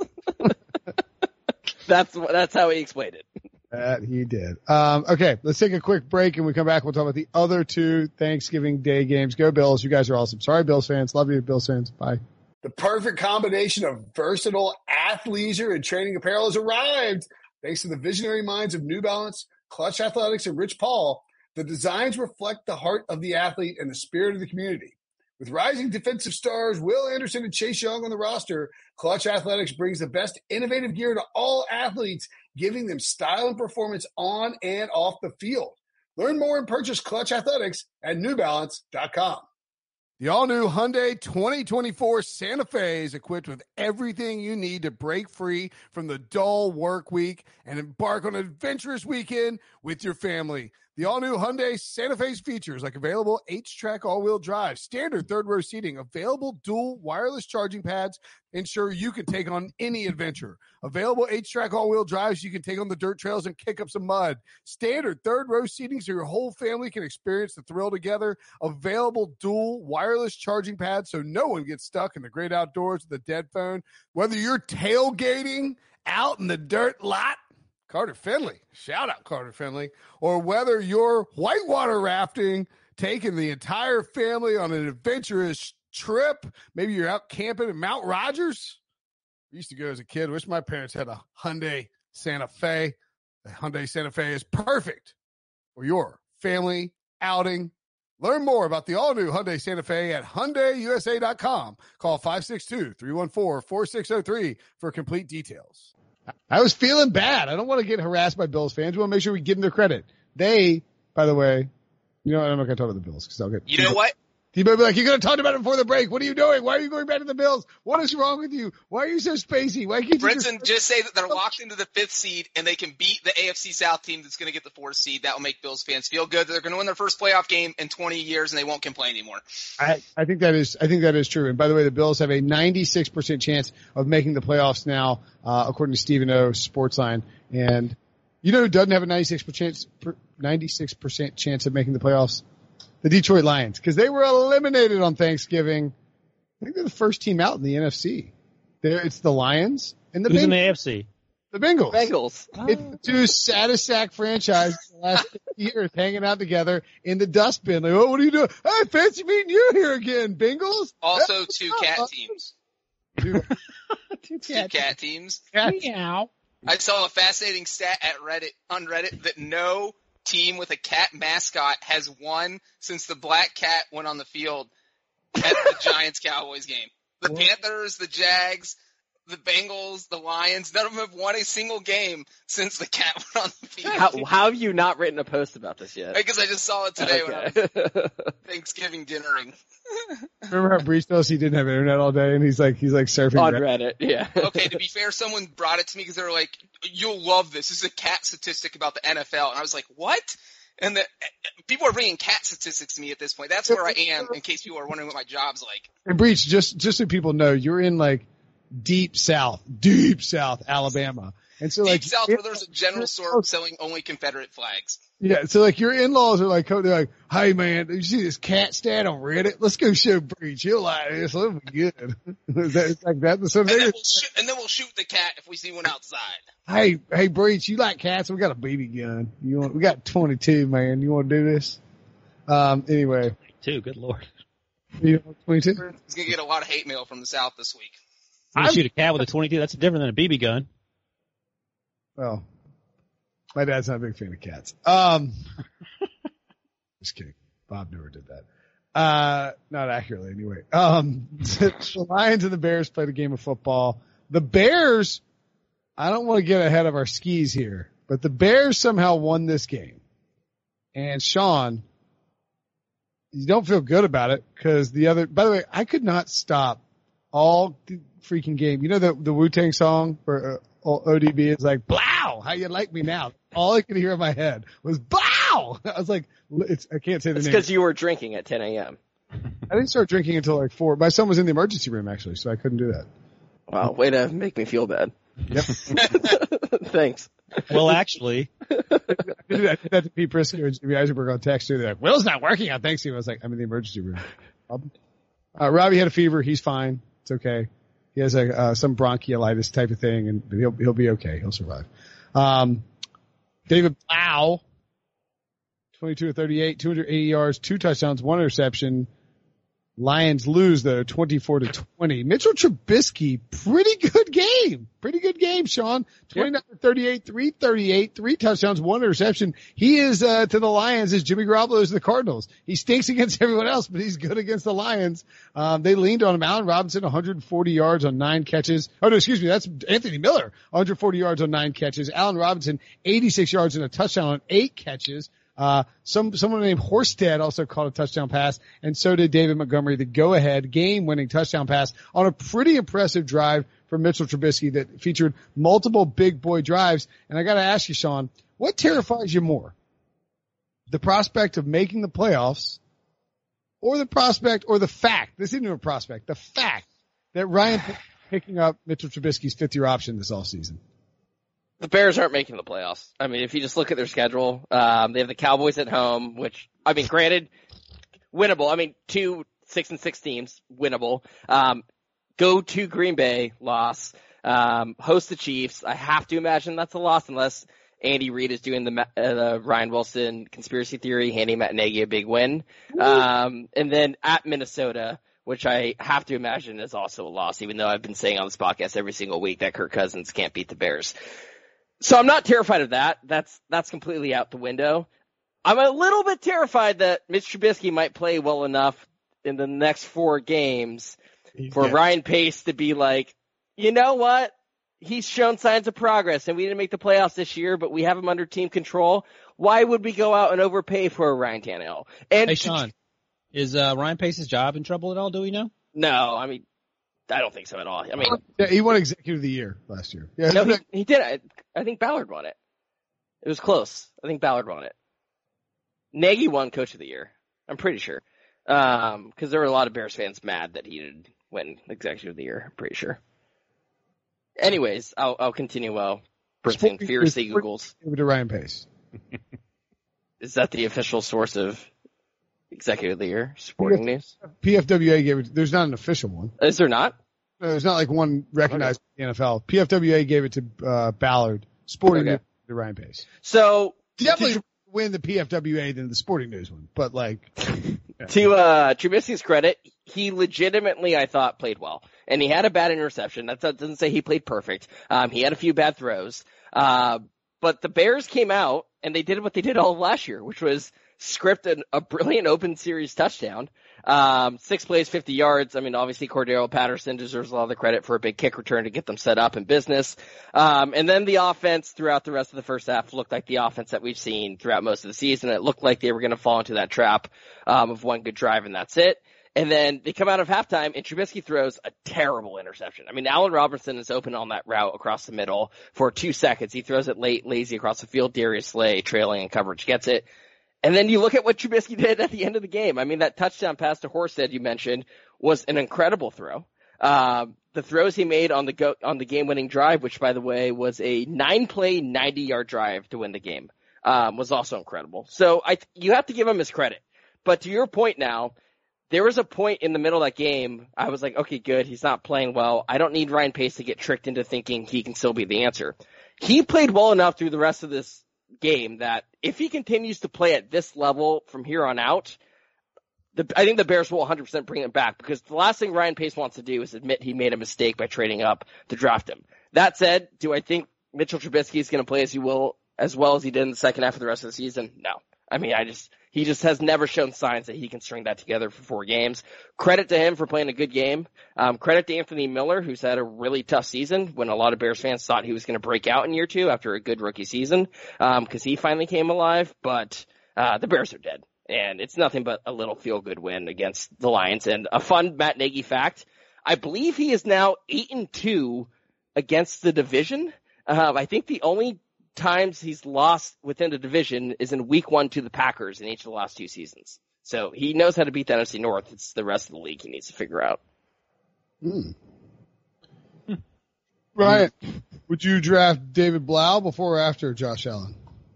that's that's how he explained it. That he did. Um, okay, let's take a quick break and we come back. We'll talk about the other two Thanksgiving Day games. Go Bills. You guys are awesome. Sorry, Bills fans. Love you, Bills fans. Bye. The perfect combination of versatile athleisure and training apparel has arrived. Thanks to the visionary minds of New Balance, Clutch Athletics, and Rich Paul, the designs reflect the heart of the athlete and the spirit of the community. With rising defensive stars Will Anderson and Chase Young on the roster, Clutch Athletics brings the best innovative gear to all athletes, giving them style and performance on and off the field. Learn more and purchase Clutch Athletics at new balance dot com. The all-new Hyundai twenty twenty-four Santa Fe is equipped with everything you need to break free from the dull work week and embark on an adventurous weekend with your family. The all-new Hyundai Santa Fe's features like available H-Track all-wheel drive, standard third-row seating, available dual wireless charging pads, ensure you can take on any adventure. Available H-Track all-wheel drives, you can take on the dirt trails and kick up some mud. Standard third-row seating so your whole family can experience the thrill together. Available dual wireless charging pads so no one gets stuck in the great outdoors with a dead phone. Whether you're tailgating out in the dirt lot, Carter Finley, shout out Carter Finley, or whether you're whitewater rafting, taking the entire family on an adventurous trip, maybe you're out camping in Mount Rogers. I used to go as a kid. Wish my parents had a Hyundai Santa Fe. The Hyundai Santa Fe is perfect for your family outing. Learn more about the all-new Hyundai Santa Fe at Hyundai U S A dot com. Call five six two, three one four, four six zero three for complete details. I was feeling bad. I don't want to get harassed by Bills fans. We want to make sure we give them their credit. They, by the way, you know, I'm not going to talk about the Bills because I'll get. You know what? You might be like, you could have talked about it before the break. What are you doing? Why are you going back to the Bills? What is wrong with you? Why are you so spacey? Why can't you Brinson, just, just say that they're locked into the fifth seed and they can beat the A F C South team that's going to get the fourth seed. That will make Bills fans feel good. They're going to win their first playoff game in twenty years and they won't complain anymore. I, I think that is, I think that is true. And by the way, the Bills have a ninety-six percent chance of making the playoffs now, uh, according to Stephen O. Sportsline. And you know who doesn't have a ninety-six percent, ninety-six percent chance of making the playoffs? The Detroit Lions, because they were eliminated on Thanksgiving. I think they're the first team out in the N F C. There, it's the Lions and the Who's Bengals. in the A F C? The Bengals. Bengals. It's the two saddest sack franchises the last fifty years hanging out together in the dustbin. Like, oh, what are you doing? Hey, fancy meeting you here again, Bengals. Also, two cat teams. Two, Two cat teams. Meow. I saw a fascinating stat at Reddit on Reddit that no team with a cat mascot has won since the black cat went on the field at the Giants-Cowboys game. The Panthers, the Jags, the Bengals, the Lions, none of them have won a single game since the cat went on the field. How, how have you not written a post about this yet? Because I just saw it today when I was Thanksgiving dinnering. Remember how Breach told us he didn't have internet all day, and he's like, he's like surfing On Reddit. Reddit, yeah. Okay, to be fair, someone brought it to me because they were like, you'll love this. This is a cat statistic about the N F L. And I was like, what? And the, people are bringing cat statistics to me at this point. That's where I am, in case people are wondering what my job's like. And Breach, just just so people know, you're in like deep south, deep south Alabama, and so like Deep South, where there's a general store selling only Confederate flags. yeah, so like your in-laws are like, they're like, hey man, you see this cat stat on Reddit? Let's go show Breach. He'll like this. It'll be good. Is that, it's like that. So And then, they, we'll shoot, and then we'll shoot the cat if we see one outside. hey, hey Breach, you like cats? We got a B B gun. You want? We got twenty-two, man. You want to do this? Um. Anyway, Two, good lord. you know, twenty-two. He's going to get a lot of hate mail from the South this week. You I'm- shoot a cat with a twenty-two, that's different than a B B gun. Well, my dad's not a big fan of cats. Um, just kidding. Bob never did that. Uh, not accurately anyway. Um, the Lions and the Bears played a game of football. The Bears, I don't want to get ahead of our skis here, but the Bears somehow won this game. And Sean, you don't feel good about it because the other, by the way, I could not stop all the freaking game. You know the, the Wu-Tang song for uh, O D B is like, blow, how you like me now? All I could hear in my head was, blow! I was like, it's, I can't say the It's name. because you were drinking at ten a.m. I didn't start drinking until like four. My son was in the emergency room actually, so I couldn't do that. Wow, way to make me feel bad. Yep. Thanks. Well, actually, I did that, I did that to Pete Prisco and Jimmy Eisenberg on text too. They're like, Will's not working on Thanksgiving. I was like, I'm in the emergency room. Uh, Robbie had a fever. He's fine. It's okay. He has a, uh, some bronchiolitis type of thing, and he'll, he'll be okay. He'll survive. Um, David Blau, twenty-two to thirty-eight, two hundred eighty yards, two touchdowns, one interception. Lions lose though, twenty-four to twenty. Mitchell Trubisky, pretty good game. Pretty good game, Sean. twenty-nine to thirty-eight, three thirty-eight, three touchdowns, one interception. He is, uh, to the Lions as Jimmy Garoppolo is to the Cardinals. He stinks against everyone else, but he's good against the Lions. Um, they leaned on him. Allen Robinson, one hundred forty yards on nine catches. Oh no, excuse me. That's Anthony Miller, one hundred forty yards on nine catches. Allen Robinson, eighty-six yards and a touchdown on eight catches. Uh, some, someone named Horsted also caught a touchdown pass, and so did David Montgomery, the go-ahead game-winning touchdown pass on a pretty impressive drive from Mitchell Trubisky that featured multiple big boy drives. And I gotta ask you, Sean, what terrifies you more? The prospect of making the playoffs, or the prospect, or the fact, this isn't even a prospect, the fact that Ryan picking up Mitchell Trubisky's fifth-year option this offseason? The Bears aren't making the playoffs. I mean, if you just look at their schedule, um, they have the Cowboys at home, which, I mean, granted, winnable. I mean, two six and six teams, winnable. Um, go to Green Bay, loss. Um, host the Chiefs. I have to imagine that's a loss unless Andy Reid is doing the, uh, the Ryan Wilson conspiracy theory, handing Matt Nagy a big win. Um, and then at Minnesota, which I have to imagine is also a loss, even though I've been saying on this podcast every single week that Kirk Cousins can't beat the Bears. So I'm not terrified of that. That's, that's completely out the window. I'm a little bit terrified that Mitch Trubisky might play well enough in the next four games for Yeah. Ryan Pace to be like, you know what? He's shown signs of progress and we didn't make the playoffs this year, but we have him under team control. Why would we go out and overpay for Ryan Tannehill? And hey Sean, Is uh, Ryan Pace's job in trouble at all? Do we know? No, I mean, I don't think so at all. I mean, yeah, he won Executive of the Year last year. Yeah, no, he, he did. I, I think Ballard won it. It was close. I think Ballard won it. Nagy won Coach of the Year. I'm pretty sure. Um, because there were a lot of Bears fans mad that he didn't win Executive of the Year. I'm pretty sure. Anyways, I'll I'll continue while Brisbane fiercely Googles. Give it to Ryan Pace. Is that the official source of Executive of the Year sporting news? P F W A gave it. There's not an official one. Is there not? No, there's not like one recognized okay. in the N F L. P F W A gave it to uh, Ballard. Sporting okay. News to Ryan Pace. So definitely to, win the P F W A than the Sporting News one, but like yeah. to uh, Trubisky's credit, he legitimately I thought played well, and he had a bad interception. That doesn't say he played perfect. Um, he had a few bad throws, uh, but the Bears came out and they did what they did all last year, which was script an, a brilliant open series touchdown. Um, six plays, fifty yards. I mean, obviously Cordero Patterson deserves a lot of the credit for a big kick return to get them set up in business. Um, and then the offense throughout the rest of the first half looked like the offense that we've seen throughout most of the season. It looked like they were going to fall into that trap, um, of one good drive and that's it. And then they come out of halftime and Trubisky throws a terrible interception. I mean, Allen Robinson is open on that route across the middle for two seconds. He throws it late, lazy across the field. Darius Slay trailing in coverage gets it. And then you look at what Trubisky did at the end of the game. I mean, that touchdown pass to Horsted you mentioned was an incredible throw. Uh, the throws he made on the go, on the game-winning drive, which by the way was a nine-play, ninety-yard drive to win the game, um, was also incredible. So I, you have to give him his credit. But to your point now, there was a point in the middle of that game. I was like, okay, good. He's not playing well. I don't need Ryan Pace to get tricked into thinking he can still be the answer. He played well enough through the rest of this game that if he continues to play at this level from here on out, the, I think the Bears will one hundred percent bring him back, because the last thing Ryan Pace wants to do is admit he made a mistake by trading up to draft him. That said, do I think Mitchell Trubisky is going to play as he will, as well as he did in the second half of the rest of the season? No. I mean, I just, he just has never shown signs that he can string that together for four games. Credit to him for playing a good game. Um, credit to Anthony Miller, who's had a really tough season when a lot of Bears fans thought he was going to break out in year two after a good rookie season, um, cause he finally came alive, but, uh, the Bears are dead. And it's nothing but a little feel-good win against the Lions. And a fun Matt Nagy fact, I believe he is now eight and two against the division. Uh, I think the only times he's lost within the division is in week one to the Packers in each of the last two seasons. So he knows how to beat the N F C North. It's the rest of the league he needs to figure out. Hmm. Ryan, would you draft David Blau before or after Josh Allen?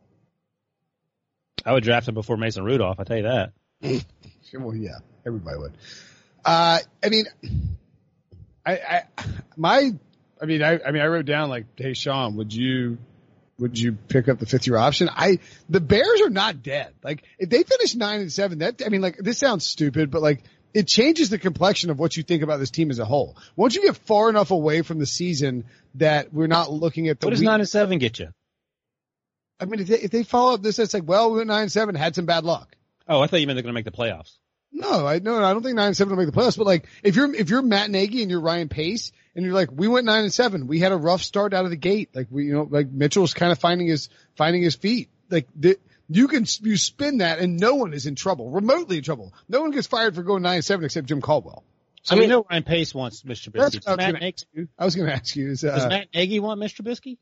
I would draft him before Mason Rudolph, I'll tell you that. Well, yeah, everybody would. Uh, I mean, I, I, my, I mean, I, I mean, I wrote down like, hey, Sean, would you, would you pick up the fifth year option? I, the Bears are not dead. Like, if they finish nine and seven, that, I mean, like, this sounds stupid, but like, it changes the complexion of what you think about this team as a whole. Once you get far enough away from the season that we're not looking at the. What does week- nine and seven get you? I mean, if they, if they follow up this, it's like, well, we went nine and seven, had some bad luck. Oh, I thought you meant they're going to make the playoffs. No, I no, I don't think nine and seven will make the playoffs. But like, if you're if you're Matt Nagy and you're Ryan Pace and you're like, we went nine and seven, we had a rough start out of the gate. Like we, you know, like Mitchell's kind of finding his finding his feet. Like the, you can you spin that and no one is in trouble, remotely in trouble. No one gets fired for going nine and seven except Jim Caldwell. So I mean, we know Ryan Pace wants Mister Trubisky. That's what I was going to ask you. I was going to ask you. Is, uh, Does Matt Nagy want Mister Trubisky?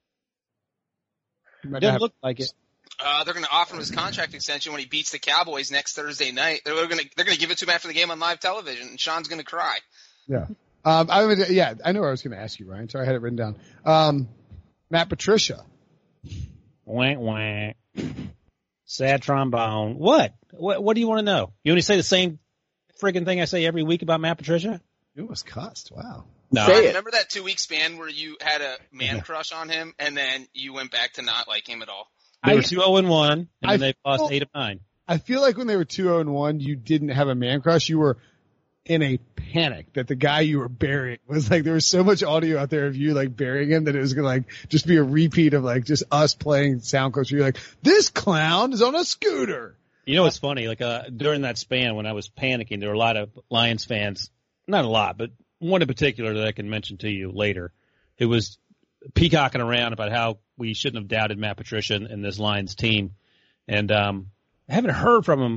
Doesn't look like it. Uh, they're going to offer him his contract extension when he beats the Cowboys next Thursday night. They're going to they're going to give it to him after the game on live television, and Sean's going to cry. Yeah, um, I mean, yeah, I know what I was going to ask you, Ryan. Sorry, I had it written down. Um, Matt Patricia. Wank wank. Sad trombone. What? What? What do you want to know? You want to say the same friggin' thing I say every week about Matt Patricia? You was cussed. Wow. No. Say remember that two week span where you had a man crush on him, and then you went back to not like him at all? They were two oh and one, and I then they lost feel, eight of nine. I feel like when they were two oh and one, you didn't have a man crush. You were in a panic that the guy you were burying was like, there was so much audio out there of you like burying him that it was going to like just be a repeat of like just us playing sound clips where you're like, this clown is on a scooter. You know what's funny? Like, uh, during that span when I was panicking, there were a lot of Lions fans, not a lot, but one in particular that I can mention to you later, who was peacocking around about how we shouldn't have doubted Matt Patricia and this Lions team. And, um, I haven't heard from him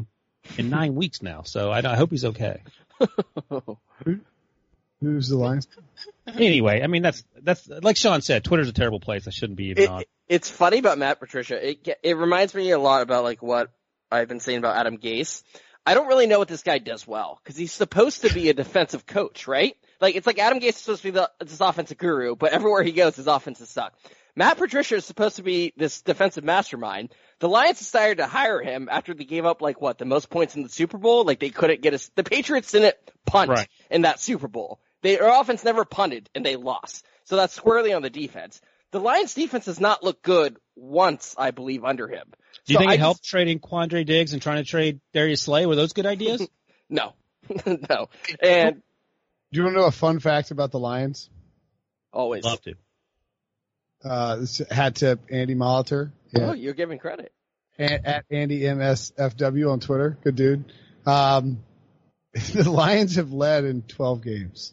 in nine weeks now. So I, I hope he's okay. Who's the Lions? Anyway, I mean, that's, that's, like Sean said, Twitter's a terrible place. I shouldn't be even It, on. it's funny about Matt Patricia. It it reminds me a lot about like what I've been saying about Adam Gase. I don't really know what this guy does well because he's supposed to be a defensive coach, right? Like it's like Adam Gase is supposed to be the, this offensive guru, but everywhere he goes, his offenses suck. Matt Patricia is supposed to be this defensive mastermind. The Lions decided to hire him after they gave up like what the most points in the Super Bowl. Like they couldn't get a, the Patriots didn't punt Right. in that Super Bowl. They, their offense never punted, and they lost. So that's squarely on the defense. The Lions' defense does not look good once, I believe, under him. Do you so think I it helped just, trading Quandre Diggs and trying to trade Darius Slay? Were those good ideas? No. No. And Do you want to know a fun fact about the Lions? always. Love to. Uh, this hat tip Andy Molitor. Yeah. Oh, you're giving credit. At, at Andy M S F W on Twitter. Good dude. Um, the Lions have led in twelve games.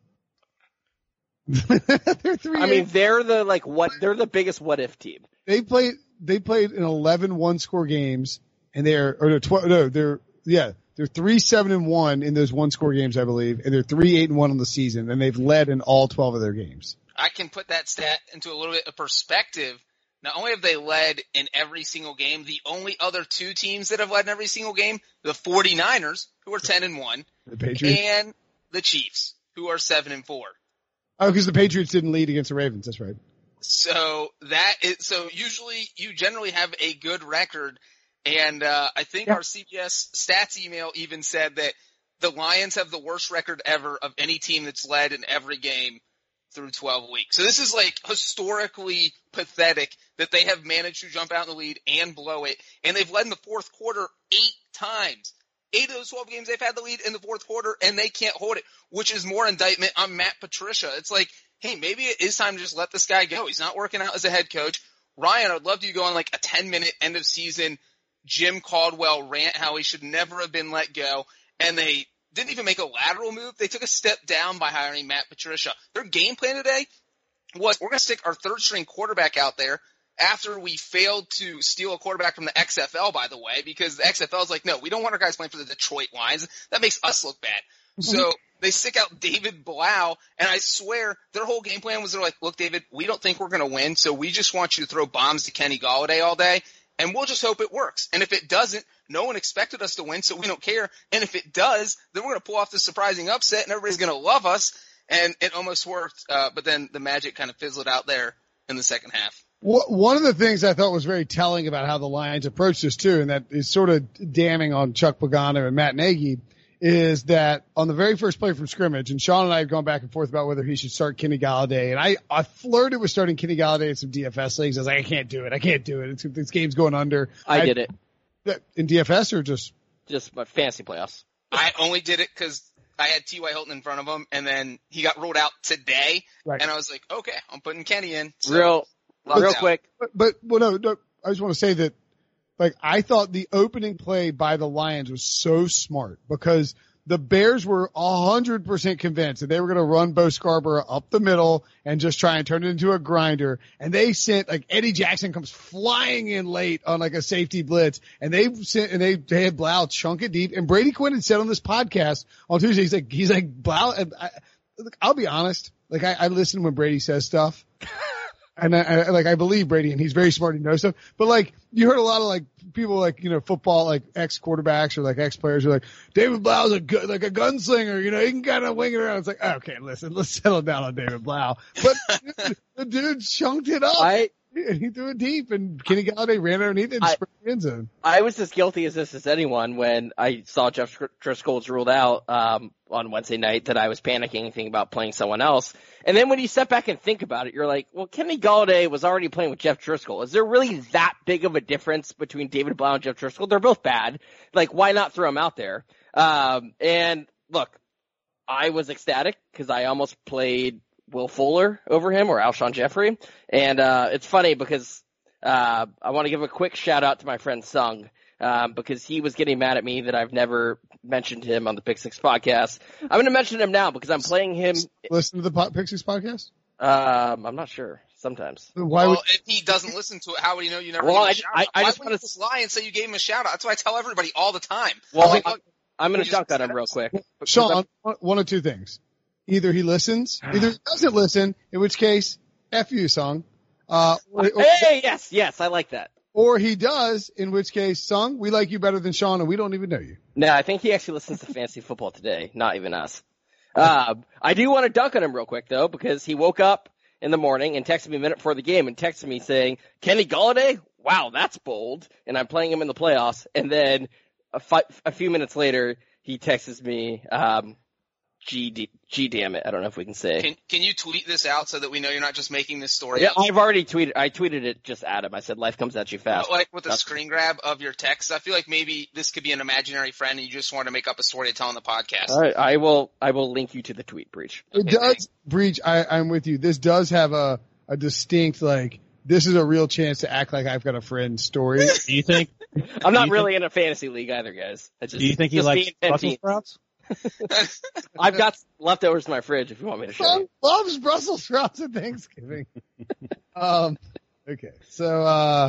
They're three. I mean, they're the like what they're the biggest what if team. they played. They played in eleven one-score games, and they're or no, twelve. No, they're yeah, they're three seven and one in those one-score games, I believe, and they're three eight and one on the season, and they've led in all twelve of their games. I can put that stat into a little bit of perspective. Not only have they led in every single game, the only other two teams that have led in every single game, the 49ers, who are ten and one, The Patriots. and the Chiefs, who are seven and four. Oh, because the Patriots didn't lead against the Ravens. That's right. So that is, so usually you generally have a good record. And, uh, I think our C B S stats email even said that the Lions have the worst record ever of any team that's led in every game through twelve weeks. So this is like historically pathetic that they have managed to jump out in the lead and blow it. And they've led in the fourth quarter eight times. Eight of those twelve games they've had the lead in the fourth quarter and they can't hold it, which is more indictment on Matt Patricia. It's like, hey, maybe it is time to just let this guy go. He's not working out as a head coach. Ryan, I'd love you to go on like a ten minute end of season Jim Caldwell rant how he should never have been let go. And they didn't even make a lateral move. They took a step down by hiring Matt Patricia. Their game plan today was we're going to stick our third string quarterback out there after we failed to steal a quarterback from the X F L, by the way, because the X F L is like, no, we don't want our guys playing for the Detroit Lions. That makes us look bad. So they stick out David Blau, and I swear their whole game plan was they're like, look, David, we don't think we're going to win, so we just want you to throw bombs to Kenny Golladay all day, and we'll just hope it works. And if it doesn't, no one expected us to win, so we don't care. And if it does, then we're going to pull off this surprising upset, and everybody's going to love us. And it almost worked, uh, but then the magic kind of fizzled out there in the second half. One of the things I thought was very telling about how the Lions approached this too, and that is sort of damning on Chuck Pagano and Matt Nagy, is that on the very first play from scrimmage, and Sean and I have gone back and forth about whether he should start Kenny Golladay, and I, I flirted with starting Kenny Golladay in some D F S leagues. I was like, I can't do it. I can't do it. It's, this game's going under. I, I did it. In D F S or just? Just my fantasy playoffs. I only did it because I had T Y. Hilton in front of him, and then he got ruled out today, Right. and I was like, okay, I'm putting Kenny in. So, Real, real out. quick. But, but well, no, no, I just want to say that, like, I thought the opening play by the Lions was so smart because the Bears were a hundred percent convinced that they were going to run Bo Scarborough up the middle and just try and turn it into a grinder. And they sent, like, Eddie Jackson comes flying in late on like a safety blitz, and they sent, and they, they had Blau chunk it deep. And Brady Quinn had said on this podcast on Tuesday, he's like, he's like, Blau, and I, look, I'll be honest, like, I, I listen when Brady says stuff. And I, I, like, I believe Brady, and he's very smart, he knows stuff. But like, you heard a lot of like people like, you know, football, like ex quarterbacks or like ex players are like, David Blau's a good, like a gunslinger, you know, he can kind of wing it around. It's like, okay, listen, let's settle down on David Blau. But dude, the dude chunked it up. I, And he threw it deep, and Kenny Golladay ran underneath it and I- sprayed the end zone. I was as guilty as this as anyone when I saw Jeff Driscoll was ruled out um, on Wednesday night that I was panicking thinking about playing someone else. And then when you step back and think about it, you're like, well, Kenny Golladay was already playing with Jeff Driscoll. Is there really that big of a difference between David Blau and Jeff Driscoll? They're both bad. Like, why not throw them out there? Um, and look, I was ecstatic because I almost played Will Fuller over him or Alshon Jeffrey. And uh, it's funny because Uh, I want to give a quick shout out to my friend Sung, um, because he was getting mad at me that I've never mentioned him on the Pick Six podcast. I'm going to mention him now because I'm playing him. Listen to the po- Pixies podcast? Um, I'm not sure. sometimes. Why well, would, if he doesn't listen to it, how would he know you never Well, gave him I- a shout I- out? I Why just would wanna you just lie and say you gave him a shout out? That's what I tell everybody all the time. Well, I'm like, I- oh, I'm going you to just dunk on said him real quick. Sean, one- one of two things. Either he listens, either he doesn't listen, in which case, F you, Sung. Uh, or, or, Hey, yes, yes, I like that. or he does, in which case, Sung, we like you better than Sean and we don't even know you. No, I think he actually listens to Fantasy Football Today, not even us. Uh, I do want to dunk on him real quick, though, because he woke up in the morning and texted me a minute before the game and texted me saying, Kenny Golladay? Wow, that's bold. And I'm playing him in the playoffs. And then a, fi- a few minutes later, he texts me, um, G, D- G damn it. I don't know if we can say. Can can you tweet this out so that we know you're not just making this story Yeah, up? I've already tweeted, I tweeted it just at him. I said, life comes at you fast. Like with a That's- screen grab of your text. I feel like maybe this could be an imaginary friend and you just want to make up a story to tell on the podcast. All right, I will, I will link you to the tweet, Breach. It does, Breach, I, I'm with you. This does have a, a distinct, like, this is a real chance to act like I've got a friend story. Do you think? I'm not Do you really in a fantasy league either, guys. I just, Do you think he just likes being Brussels fifteen. sprouts? I've got leftovers in my fridge if you want me to show Sung you. loves Brussels sprouts at Thanksgiving. um, okay, so, uh,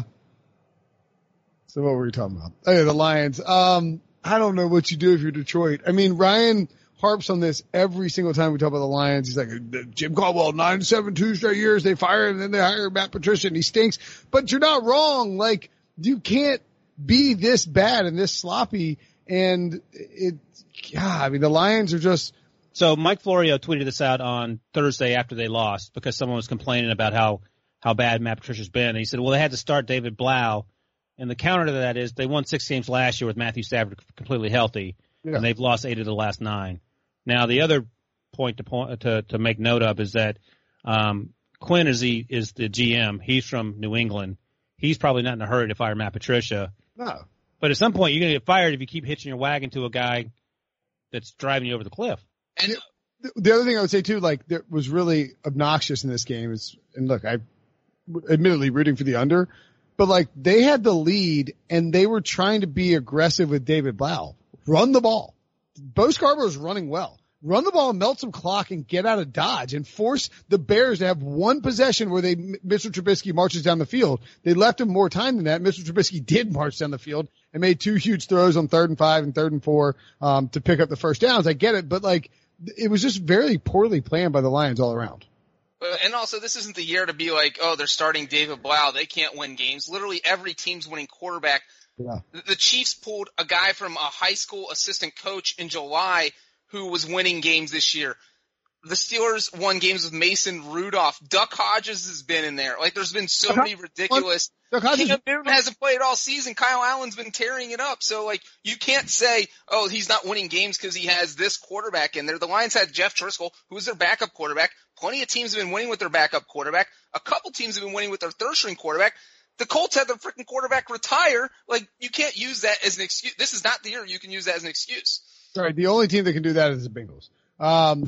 so what were we talking about? Oh, yeah, the Lions. Um, I don't know what you do if you're Detroit. I mean, Ryan harps on this every single time we talk about the Lions. He's like, Jim Caldwell, nine to seven, two straight years, they fire him, and then they hire Matt Patricia, and he stinks. But you're not wrong. Like, you can't be this bad and this sloppy. And it, yeah, I mean, the Lions are just, So Mike Florio tweeted this out on Thursday after they lost because someone was complaining about how, how bad Matt Patricia's been. And he said, well, they had to start David Blau. And the counter to that is they won six games last year with Matthew Stafford completely healthy, Yeah. and they've lost eight of the last nine. Now, the other point to point to, to make note of is that um, Quinn is the is the G M. He's from New England. He's probably not in a hurry to fire Matt Patricia. no. But at some point, you're going to get fired if you keep hitching your wagon to a guy that's driving you over the cliff. And The other thing I would say too, like, that was really obnoxious in this game is, and look, I admittedly rooting for the under, but like, they had the lead and they were trying to be aggressive with David Blau. Run the ball. Bo Scarborough's running well. Run the ball and melt some clock and get out of Dodge and force the Bears to have one possession where they, Mister Trubisky marches down the field. They left him more time than that. Mister Trubisky did march down the field and made two huge throws on third and five and third and four, um, to pick up the first downs. I get it, but like, it was just very poorly planned by the Lions all around. Uh, and also, this isn't the year to be like, oh, they're starting David Blau. They can't win games. Literally every team's winning quarterback. Yeah. The the Chiefs pulled a guy from a high school assistant coach in July who was winning games this year. The Steelers won games with Mason Rudolph. Duck Hodges has been in there. Like, there's been so Duck many ridiculous. Duck Hodges- Cam Newton hasn't played all season. Kyle Allen's been tearing it up. So, like, you can't say, oh, he's not winning games because he has this quarterback in there. The Lions had Jeff Driscoll, who was their backup quarterback. Plenty of teams have been winning with their backup quarterback. A couple teams have been winning with their third-string quarterback. The Colts had their freaking quarterback retire. Like, you can't use that as an excuse. This is not the year you can use that as an excuse. Sorry, the only team that can do that is the Bengals. Um,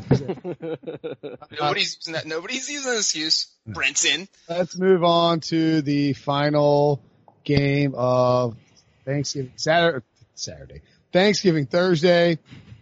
Nobody's using that. Nobody's using an excuse. Brenton. let's move on to the final game of Thanksgiving Saturday, Saturday, Thanksgiving Thursday.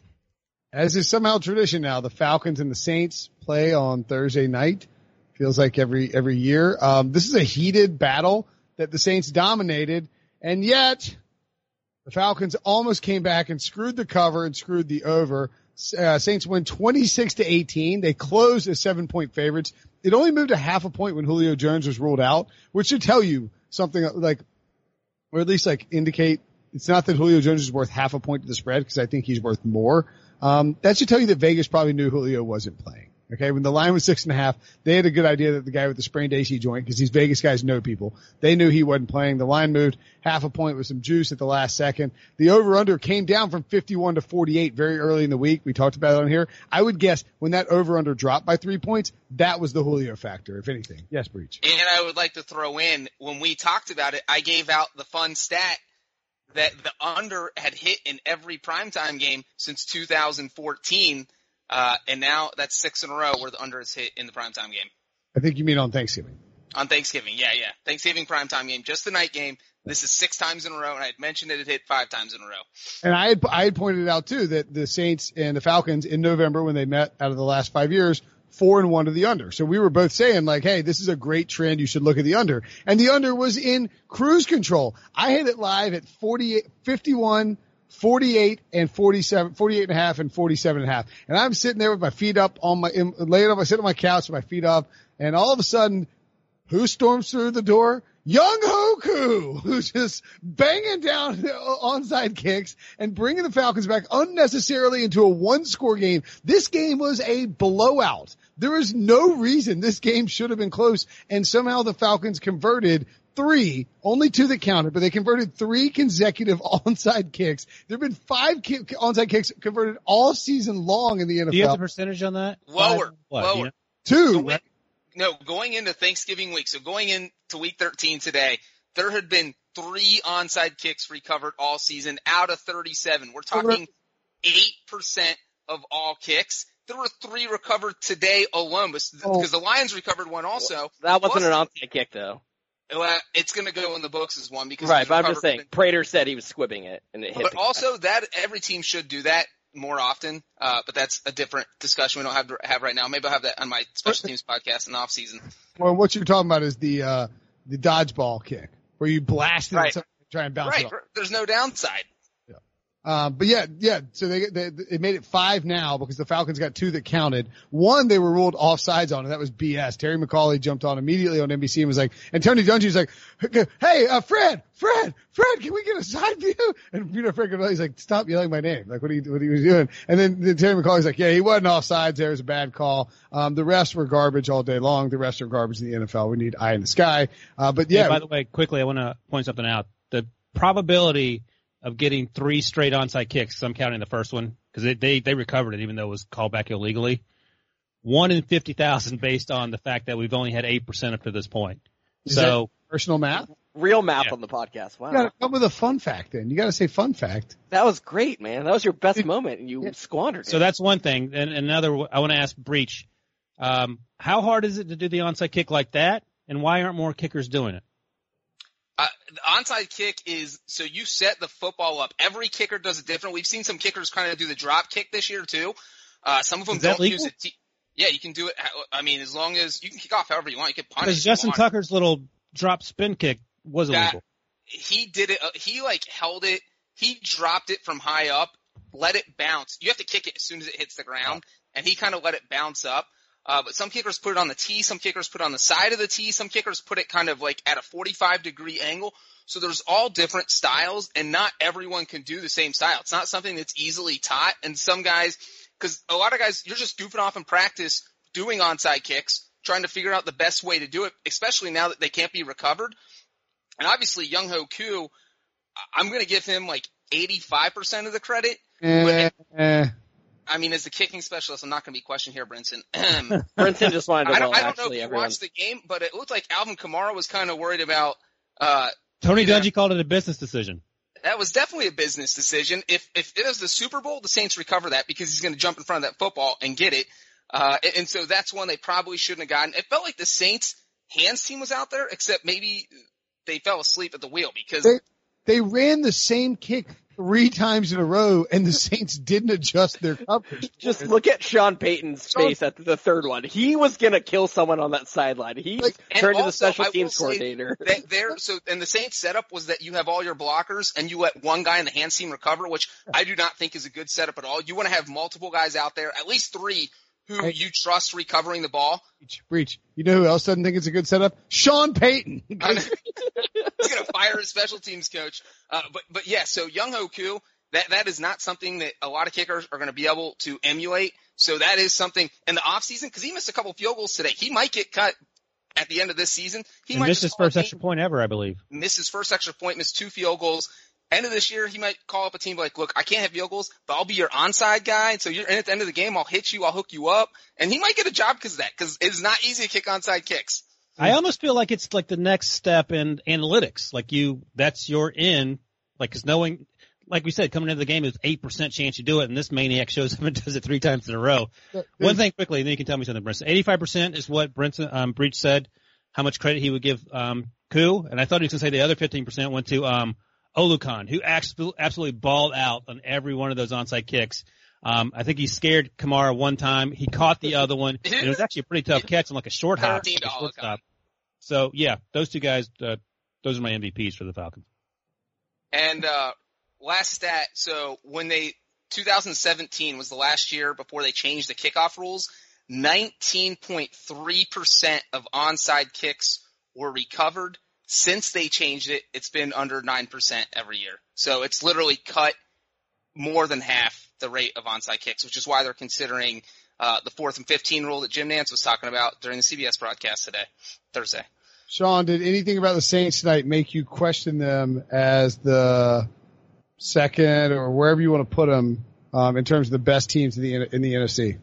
As is somehow tradition now, the Falcons and the Saints play on Thursday night. Feels like every, every year. Um, this is a heated battle that the Saints dominated, and yet the Falcons almost came back and screwed the cover and screwed the over. Uh, Saints win twenty-six to eighteen. They closed as seven point favorites. It only moved a half a point when Julio Jones was ruled out, which should tell you something like, or at least like indicate it's not that Julio Jones is worth half a point to the spread because I think he's worth more. Um, that should tell you that Vegas probably knew Julio wasn't playing. Okay. When the line was six and a half, they had a good idea that the guy with the sprained A C joint, because these Vegas guys know people, they knew he wasn't playing. The line moved half a point with some juice at the last second. The over under came down from fifty-one to forty-eight very early in the week. We talked about it on here. I would guess when that over under dropped by three points, that was the Julio factor, if anything. Yes, Breach. And I would like to throw in, when we talked about it, I gave out the fun stat that the under had hit in every primetime game since two thousand fourteen. Uh, and now that's six in a row where the under is hit in the primetime game. I think you mean on Thanksgiving. On Thanksgiving, yeah, yeah. Thanksgiving primetime game, just the night game. This is six times in a row, and I had mentioned that it hit five times in a row. And I had, I had pointed out too that the Saints and the Falcons in November when they met out of the last five years, four and one to the under. So we were both saying like, hey, this is a great trend. You should look at the under. And the under was in cruise control. I hit it live at forty-eight, fifty-one, forty-eight and forty-seven, forty-eight and a half and forty-seven and a half. And I'm sitting there with my feet up on my, laying up, I sit on my couch with my feet up. And all of a sudden, who storms through the door? Young Hoku, who's just banging down onside kicks and bringing the Falcons back unnecessarily into a one-score game. This game was a blowout. There is no reason this game should have been close, and somehow the Falcons converted three, only two that counted, but they converted three consecutive onside kicks. There have been five kick, onside kicks converted all season long in the N F L. Do you have the percentage on that? Lower, what, lower. You know? Two. So we, no, going into Thanksgiving week, so going into week thirteen today, there had been three onside kicks recovered all season out of thirty-seven. We're talking eight percent of all kicks. There were three recovered today alone because Oh. the Lions recovered one also. That wasn't Plus, an onside kick, though. Well, it's going to go in the books as one because it Right, was but I'm just recovered saying, Prater said he was squibbing it, and it hit But the also that every team should do that more often. Uh, but that's a different discussion we don't have to have right now. Maybe I'll have that on my special teams podcast in the off season. Well, what you're talking about is the, uh, the dodgeball kick where you blast it Right. and somebody try and bounce Right. it off. There's no downside. Um, but yeah, yeah. So they, they, it made it five now because the Falcons got two that counted. One they were ruled offsides on, and that was B S. Terry McAulay jumped on immediately on N B C and was like, and Tony Dungy was like, hey, uh, Fred, Fred, Fred, can we get a side view? And you know, Fred Gonzalez, he's like, stop yelling my name. Like, what are you, what are you doing? And then, then Terry McAulay's like, yeah, he wasn't offsides. There was a bad call. Um, the refs were garbage all day long. The refs are garbage in the N F L. We need eye in the sky. Uh, but yeah. Hey, by the way, quickly, I want to point something out. The probability of getting three straight onside kicks, so I'm counting the first one, because they, they, they recovered it even though it was called back illegally. One in fifty thousand based on the fact that we've only had eight percent up to this point. Is So that personal math? real math Yeah. on the podcast. Wow. You gotta come with a fun fact then. You gotta say fun fact. That was great, man. That was your best moment, and you squandered it. So that's one thing. And another, I want to ask Breach, um, how hard is it to do the onside kick like that, and why aren't more kickers doing it? Uh, the onside kick is, so you set the football up. Every kicker does it different. We've seen some kickers kind of do the drop kick this year too. Uh, some of them Is that don't legal? use it. T- yeah, you can do it. I mean, as long as you can kick off however you want. You can punish. Because Justin Tucker's little drop spin kick was That- illegal. He did it. Uh, he like held it. He dropped it from high up, let it bounce. You have to kick it as soon as it hits the ground, and he kind of let it bounce up. Uh, but some kickers put it on the tee, some kickers put it on the side of the tee, some kickers put it kind of like at a forty-five degree angle. So there's all different styles, and not everyone can do the same style. It's not something that's easily taught, and some guys, because a lot of guys, you're just goofing off in practice doing onside kicks, trying to figure out the best way to do it, especially now that they can't be recovered. And obviously, Young Ho Koo, I'm going to give him like eighty-five percent of the credit. Eh, eh. I mean, as the kicking specialist, I'm not going to be questioned here, Brinson. Brinson just wanted to I don't, well, I don't know actually, if you everyone. watched the game, but it looked like Alvin Kamara was kind of worried about uh, Tony you know, Dungy called it a business decision. that was definitely a business decision. If if it was the Super Bowl, the Saints recover that because he's going to jump in front of that football and get it. Uh, and, and so that's one they probably shouldn't have gotten. It felt like the Saints hands team was out there, except maybe they fell asleep at the wheel because They, they ran the same kick three times in a row, and the Saints didn't adjust their coverage. Just look at Sean Payton's Sean- face at the third one. He was gonna kill someone on that sideline. He Like- And turned to the also, special I will teams say coordinator. that there, so, and the Saints setup was that you have all your blockers and you let one guy in the hand team recover, which I do not think is a good setup at all. You want to have multiple guys out there, at least three, who Hey. you trust recovering the ball. Breach, breach. You know who else doesn't think it's a good setup? Sean Payton. He's going to fire his special teams coach. Uh, but, but yeah, so Young Ho Koo, that, that is not something that a lot of kickers are going to be able to emulate. So that is something in the offseason, because he missed a couple field goals today. He might get cut at the end of this season. He He might missed just his call a first team- extra point ever, I believe. miss his first extra point, miss two field goals. End of this year, he might call up a team like, look, I can't have field goals, but I'll be your onside guy. And so you're and at the end of the game, I'll hit you, I'll hook you up. And he might get a job because of that, because it's not easy to kick onside kicks. I almost feel like it's like the next step in analytics. Like you, that's your in, like, cause knowing, like we said, coming into the game is eight percent chance you do it, and this maniac shows up and does it three times in a row. One thing quickly, and then you can tell me something, Brinson. eighty-five percent is what Brinson, um, Breach said, how much credit he would give, um, Koo. And I thought he was going to say the other fifteen percent went to, um, Olukan, who absolutely, absolutely balled out on every one of those onside kicks. Um, I think he scared Kamara one time. He caught the other one. And it was actually a pretty tough catch on like a short hop. Like a short stop. So, yeah, those two guys, uh, those are my M V Ps for the Falcons. And uh, last stat, so when they – two thousand seventeen was the last year before they changed the kickoff rules, nineteen point three percent of onside kicks were recovered. Since they changed it, it's been under nine percent every year. So it's literally cut more than half the rate of onside kicks, which is why they're considering uh, the fourth and fifteen rule that Jim Nantz was talking about during the C B S broadcast today, Thursday. Sean, did anything about the Saints tonight make you question them as the second or wherever you want to put them um, in terms of the best teams in the in the N F C?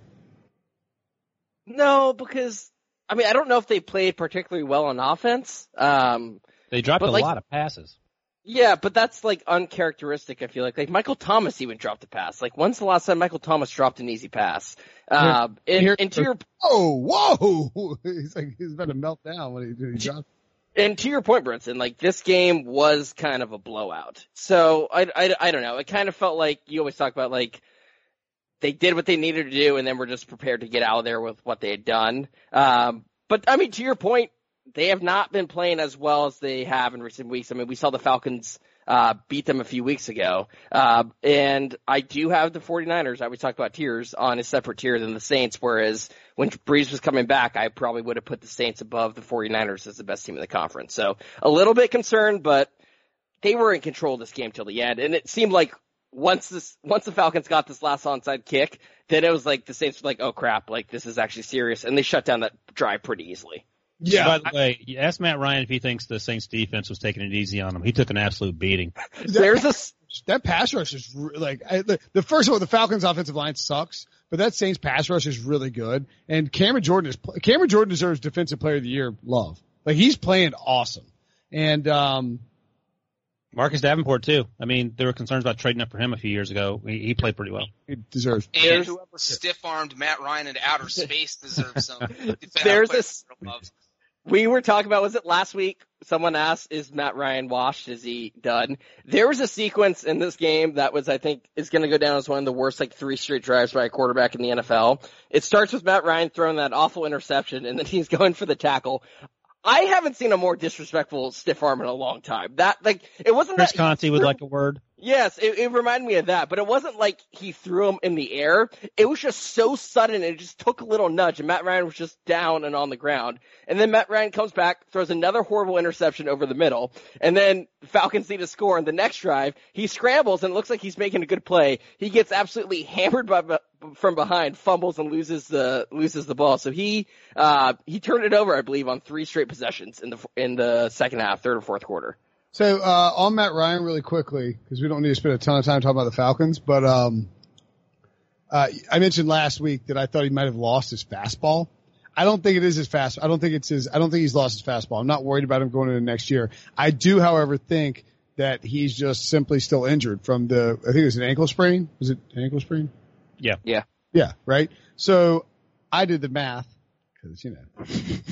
No, because I mean I don't know if they played particularly well on offense. Um, they dropped a like, lot of passes. Yeah, but that's like uncharacteristic. I feel like like Michael Thomas even dropped a pass. Like when's the last time Michael Thomas dropped an easy pass? Uh, and, Here, and to your oh whoa, he's like he's about to melt down when he, he dropped. And to your point, Brinson, like this game was kind of a blowout. So I, I, I don't know. It kind of felt like you always talk about like they did what they needed to do and then were just prepared to get out of there with what they had done. Um, but I mean, to your point, they have not been playing as well as they have in recent weeks. I mean, we saw the Falcons uh, beat them a few weeks ago. Uh, and I do have the 49ers. I always talk about tiers on a separate tier than the Saints, whereas when Breeze was coming back, I probably would have put the Saints above the 49ers as the best team in the conference. So a little bit concerned, but they were in control of this game till the end. And it seemed like once this, once the Falcons got this last onside kick, then it was like the Saints were like, oh crap, like this is actually serious. And they shut down that drive pretty easily. Yeah. By the way, you ask Matt Ryan if he thinks the Saints defense was taking it easy on him. He took an absolute beating. There's a that pass rush is re- like I, the, the first of all, the Falcons' offensive line sucks, but that Saints pass rush is really good. And Cameron Jordan is Cameron Jordan deserves Defensive Player of the Year love. Like he's playing awesome. And um, Marcus Davenport too. I mean, there were concerns about trading up for him a few years ago. He, he played pretty well. He deserves. And whoever stiff-armed Matt Ryan into outer space deserves some. There's this. We were talking about, was it last week? Someone asked, is Matt Ryan washed? Is he done? There was a sequence in this game that was, I think, is going to go down as one of the worst, like, three straight drives by a quarterback in the N F L. It starts with Matt Ryan throwing that awful interception, and then he's going for the tackle. I haven't seen a more disrespectful stiff arm in a long time. That, like, it wasn't Chris that. Chris Conte would like a word. Yes, it, it reminded me of that, but it wasn't like he threw him in the air. It was just so sudden, it just took a little nudge, and Matt Ryan was just down and on the ground. And then Matt Ryan comes back, throws another horrible interception over the middle, and then Falcons need to score on the next drive. He scrambles, and it looks like he's making a good play. He gets absolutely hammered by, from behind, fumbles, and loses the loses the ball. So he uh he turned it over, I believe, on three straight possessions in the in the second half, third or fourth quarter. So, uh, on Matt Ryan really quickly, because we don't need to spend a ton of time talking about the Falcons, but, um, uh, I mentioned last week that I thought he might have lost his fastball. I don't think it is his fast. I don't think it's his, I don't think he's lost his fastball. I'm not worried about him going into next year. I do, however, think that he's just simply still injured from the, I think it was an ankle sprain. Was it an ankle sprain? Yeah. Yeah. Yeah, right? So, I did the math, because, you know, did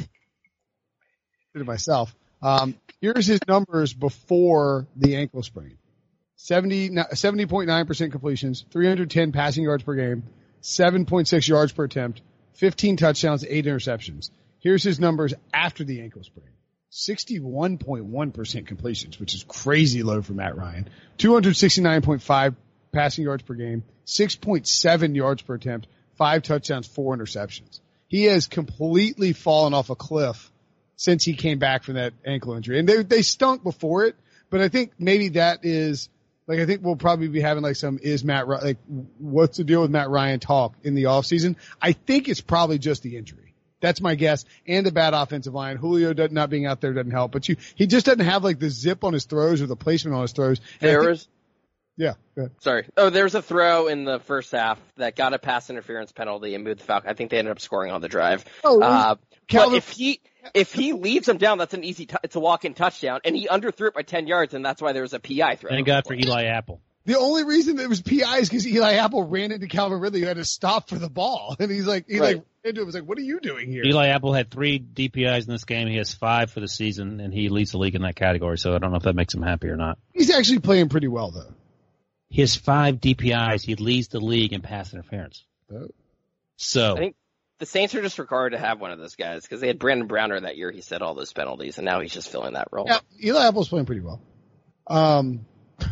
it myself. Um, here's his numbers before the ankle sprain. seventy, seventy point nine percent completions, three hundred ten passing yards per game, seven point six yards per attempt, fifteen touchdowns, eight interceptions. Here's his numbers after the ankle sprain. sixty-one point one percent completions, which is crazy low for Matt Ryan. two hundred sixty-nine point five passing yards per game, six point seven yards per attempt, five touchdowns, four interceptions. He has completely fallen off a cliff since he came back from that ankle injury. And they they stunk before it, but I think maybe that is, like, I think we'll probably be having like some, is Matt, like, what's the deal with Matt Ryan talk in the offseason? I think it's probably just the injury. That's my guess. And the bad offensive line. Julio does, not being out there doesn't help, but you, he just doesn't have like the zip on his throws or the placement on his throws. And there think, was, yeah, go ahead. Sorry. Oh, there was a throw in the first half that got a pass interference penalty and moved the Falcons. I think they ended up scoring on the drive. Oh, uh, Calvin, but if he, if he leaves him down, that's an easy, t- it's a walk-in touchdown, and he underthrew it by ten yards, and that's why there was a P I throw. Thank God for Eli Apple. The only reason it was P I is because Eli Apple ran into Calvin Ridley, who had to stop for the ball, and he's like, he right. like into it was like, what are you doing here? Eli Apple had three D P Is in this game. He has five for the season, and he leads the league in that category. So I don't know if that makes him happy or not. He's actually playing pretty well, though. his five D P Is, he leads the league in pass interference. Oh. So I think the Saints are just required to have one of those guys because they had Brandon Browner that year. He set all those penalties, and now he's just filling that role. Yeah, Eli Apple's playing pretty well. Um,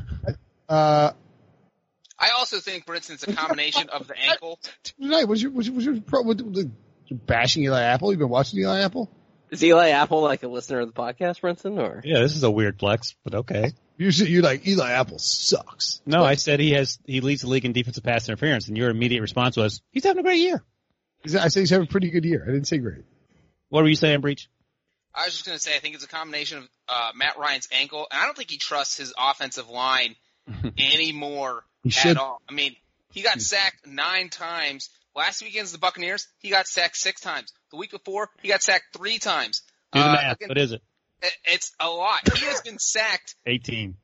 uh, I also think, for instance, a combination of the ankle. Tonight, was your, was your, was your pro, was, was, you're bashing Eli Apple? You've been watching Eli Apple? Is Eli Apple like a listener of the podcast, Brinson? Or yeah, this is a weird flex, but okay. You said you're like Eli Apple sucks. No, I said he has he leads the league in defensive pass interference, and your immediate response was he's having a great year. I said he's having a pretty good year. I didn't say great. What were you saying, Breach? I was just going to say I think it's a combination of uh, Matt Ryan's ankle, and I don't think he trusts his offensive line anymore He at should. all. I mean, he got sacked nine times. Last week against the Buccaneers, he got sacked six times. The week before, he got sacked three times. Do the Uh, math. again, What is it? it- It's a lot. He has been sacked eighteen.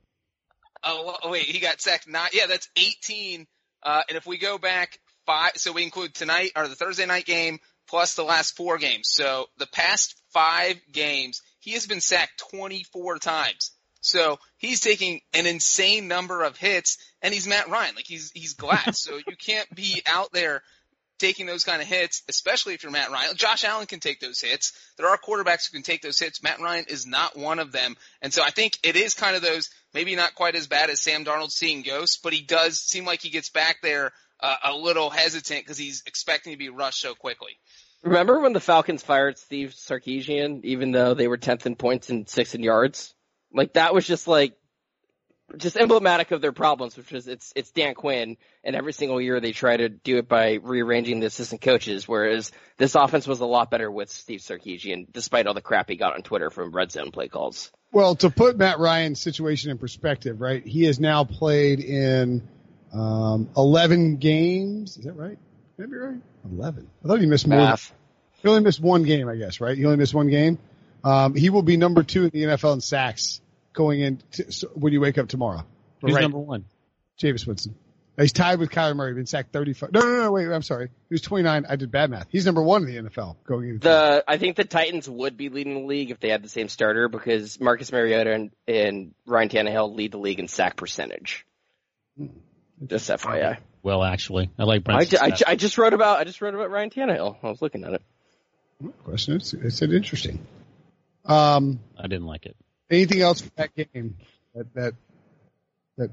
a lot. Oh, wait, he got sacked nine. Yeah, that's eighteen. Uh, and if we go back five, so we include tonight or the Thursday night game plus the last four games. So the past five games, he has been sacked twenty-four times. So he's taking an insane number of hits, and he's Matt Ryan. Like he's he's glass. So you can't be out there taking those kind of hits, especially if you're Matt Ryan. Josh Allen can take those hits. There are quarterbacks who can take those hits. Matt Ryan is not one of them. And so I think it is kind of those, maybe not quite as bad as Sam Darnold seeing ghosts, but he does seem like he gets back there uh, a little hesitant because he's expecting to be rushed so quickly. remember when the Falcons fired Steve Sarkisian, even though they were tenth in points and sixth in yards? Like that was just like just emblematic of their problems, which is it's it's Dan Quinn, and every single year they try to do it by rearranging the assistant coaches, whereas this offense was a lot better with Steve Sarkisian, despite all the crap he got on Twitter from red zone play calls. Well, to put Matt Ryan's situation in perspective, right? He has now played in um, eleven games. Is that right? Maybe right. Eleven. I thought he missed more. Math. He only missed one game, I guess. Right? He only missed one game. Um, he will be number two in the N F L in sacks going in to, so when you wake up tomorrow. Who's right. number one? Jameis Winston. He's tied with Kyler Murray. Been sacked thirty-five. No, no, no. Wait. I'm sorry. He was twenty-nine. I did bad math. He's number one in the N F L going into The I think the Titans would be leading the league if they had the same starter because Marcus Mariota and, and Ryan Tannehill lead the league in sack percentage. Just F Y I. Well, actually, I like I, Brent's ju- I, stats. ju- I just wrote about I just wrote about Ryan Tannehill. I was looking at it. question. It's, it's interesting. Um, I didn't like it. anything else from that game that that that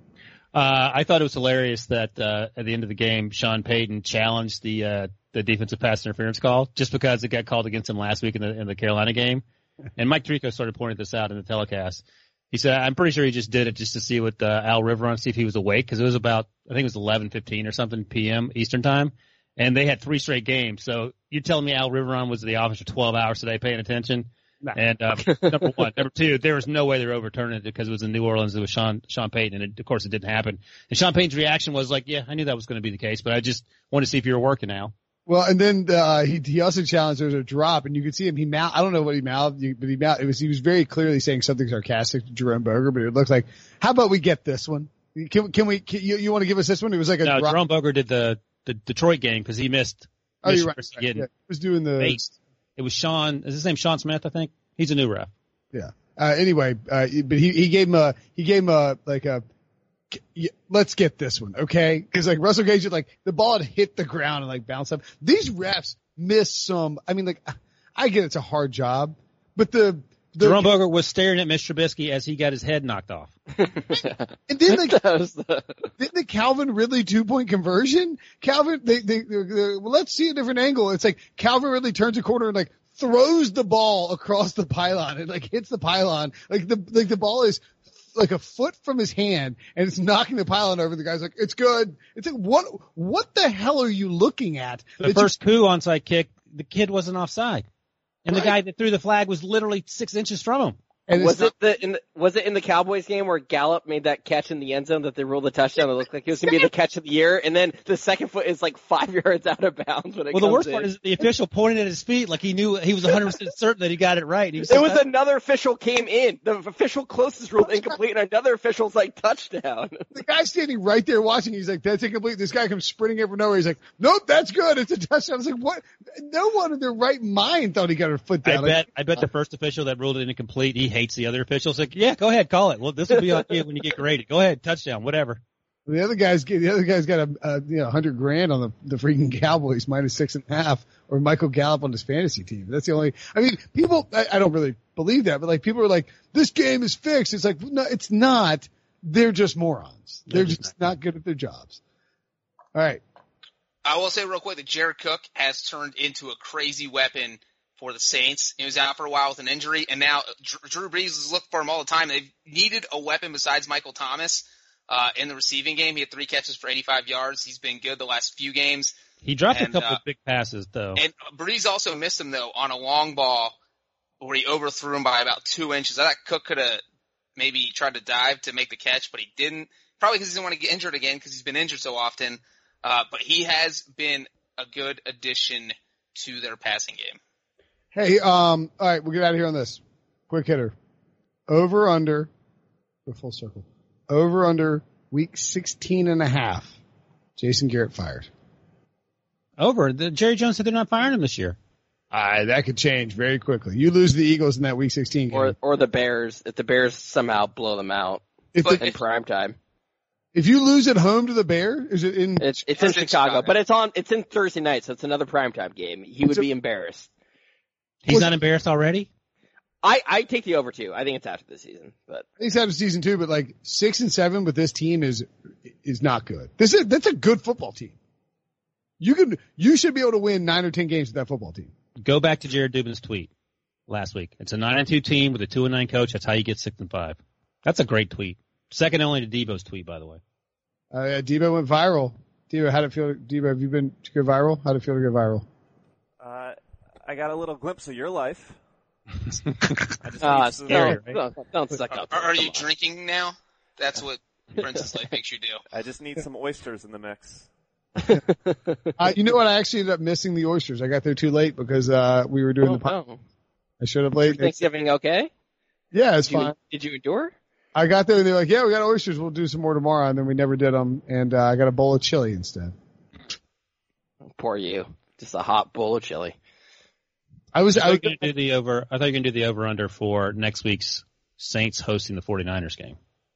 Uh, I thought it was hilarious that uh, at the end of the game, Sean Payton challenged the uh, the defensive pass interference call just because it got called against him last week in the in the Carolina game. And Mike Tirico started pointing this out in the telecast. He said, "I'm pretty sure he just did it just to see what uh, Al Riveron, see if he was awake, because it was about I think it was eleven fifteen or something p m Eastern time, and they had three straight games. So you're telling me Al Riveron was at the office for twelve hours today paying attention?" No. And uh, number one, number two, there was no way they were overturning it because it was in New Orleans. It was Sean Sean Payton, and it, of course it didn't happen. And Sean Payton's reaction was like, "Yeah, I knew that was going to be the case, but I just wanted to see if you were working now." well, and then uh, he he also challenged there was a drop, and you could see him. He mouth. I don't know what he mouthed, but he mouthed. It was he was very clearly saying something sarcastic to Jerome Boger, but it looked like, "How about we get this one? Can can we? Can, you you want to give us this one?" It was like a No, drop. Jerome Boger did the the Detroit game because he missed. Oh, missed you're right. Chris Yeah, Giddens. he was doing the. Based. It was Sean. Is his name Sean Smith? I think he's a new ref. Yeah. Uh, anyway, uh, but he, he gave him a, he gave him a, like a, let's get this one, okay? Cause like Russell Gage, like the ball had hit the ground and like bounced up. These refs miss some, I mean, like, I get it's a hard job, but the, the Jerome Boger was staring at Mister Trubisky as he got his head knocked off. and then like, That was the- then the Calvin Ridley two point conversion, Calvin, they, they, they, they well, let's see a different angle. It's like Calvin Ridley turns a corner and like, throws the ball across the pylon and like hits the pylon. Like the, like the ball is like a foot from his hand and it's knocking the pylon over. The guy's like, it's good. It's like, what, what the hell are you looking at? The That first coup onside kick, the kid wasn't offside, and Right. the guy that threw the flag was literally six inches from him. you, and was it's not, it the in the, was it in the Cowboys game where Gallup made that catch in the end zone that they ruled a touchdown? It looked like it was going to be the catch of the year, and then the second foot is like five yards out of bounds when it Well, the comes worst in. part is the official pointed at his feet like he knew he was one hundred percent certain that he got it right. He was It so was happy. another official came in. The official closest ruled incomplete, and another official's like touchdown. the guy standing right there watching. He's like, that's incomplete. This guy comes sprinting in from nowhere. He's like, nope, that's good. It's a touchdown. I was like, what? No one in their right mind thought he got her foot I down. bet I bet the first official that ruled it incomplete, he hates the other officials. Like, yeah, go ahead, call it. Well, this will be on you when you get graded. Go ahead, touchdown, whatever. The other guys, the other guys got a, a you know hundred grand on the the freaking Cowboys minus six and a half, or Michael Gallup on his fantasy team. That's the only. I mean, people. I, I don't really believe that, but like people are like, this game is fixed. It's like, no, it's not. They're just morons. They're just not good at their jobs. All right. I will say real quick that Jared Cook has turned into a crazy weapon for the Saints. He was out for a while with an injury, and now Drew Brees is looking for him all the time. They've needed a weapon besides Michael Thomas. Uh, in the receiving game, he had three catches for eighty-five yards. He's been good the last few games. He dropped and, a couple uh, of big passes, though. And Breeze also missed him, though, on a long ball where he overthrew him by about two inches. I thought Cook could have maybe tried to dive to make the catch, but he didn't. Probably because he didn't want to get injured again because he's been injured so often. Uh, but he has been a good addition to their passing game. Hey, um, all right, we'll get out of here on this. Quick hitter. Over, under, go full circle. Over, under, week sixteen and a half. Jason Garrett fired. Over. The, Jerry Jones said they're not firing him this year. Uh, that could change very quickly. You lose the Eagles in that week sixteen game. Or, or the Bears, if the Bears somehow blow them out if But the, in prime time. If you lose at home to the Bears, is it in? It's, it's in It's in Chicago, Chicago. but it's on, it's in Thursday night, so it's another primetime game. He would So- be embarrassed. He's not embarrassed already? I, I take the over too. I think it's after this season, but He's out of season two, but like six and seven with this team is is not good. This is that's a good football team. You can you should be able to win nine or ten games with that football team. Go back to Jared Dubin's tweet last week. It's a nine and two team with a two and nine coach. That's how you get six and five. That's a great tweet. Second only to Debo's tweet, by the way. Uh, yeah, Debo went viral. Debo, how'd it feel? Debo, have you been to go viral? How'd it feel to go viral? Uh, I got a little glimpse of your life. I just uh, need some- scary, don't, right? don't, don't suck up. Are, are Come you on. drinking now? That's what Princess Life makes you do. I just need some oysters in the mix. Uh, you know what? I actually ended up missing the oysters. I got there too late because uh, we were doing Oh, the podcast. no. I showed up late. Thanksgiving okay? Yeah, it's Did you, fine. did you endure? I got there and they're like, yeah, we got oysters. We'll do some more tomorrow. And then we never did them. And uh, I got a bowl of chili instead. Poor you. Just a hot bowl of chili. I was, I I thought was you were going to do the over. I thought you were going to do the over under for next week's Saints hosting the 49ers game.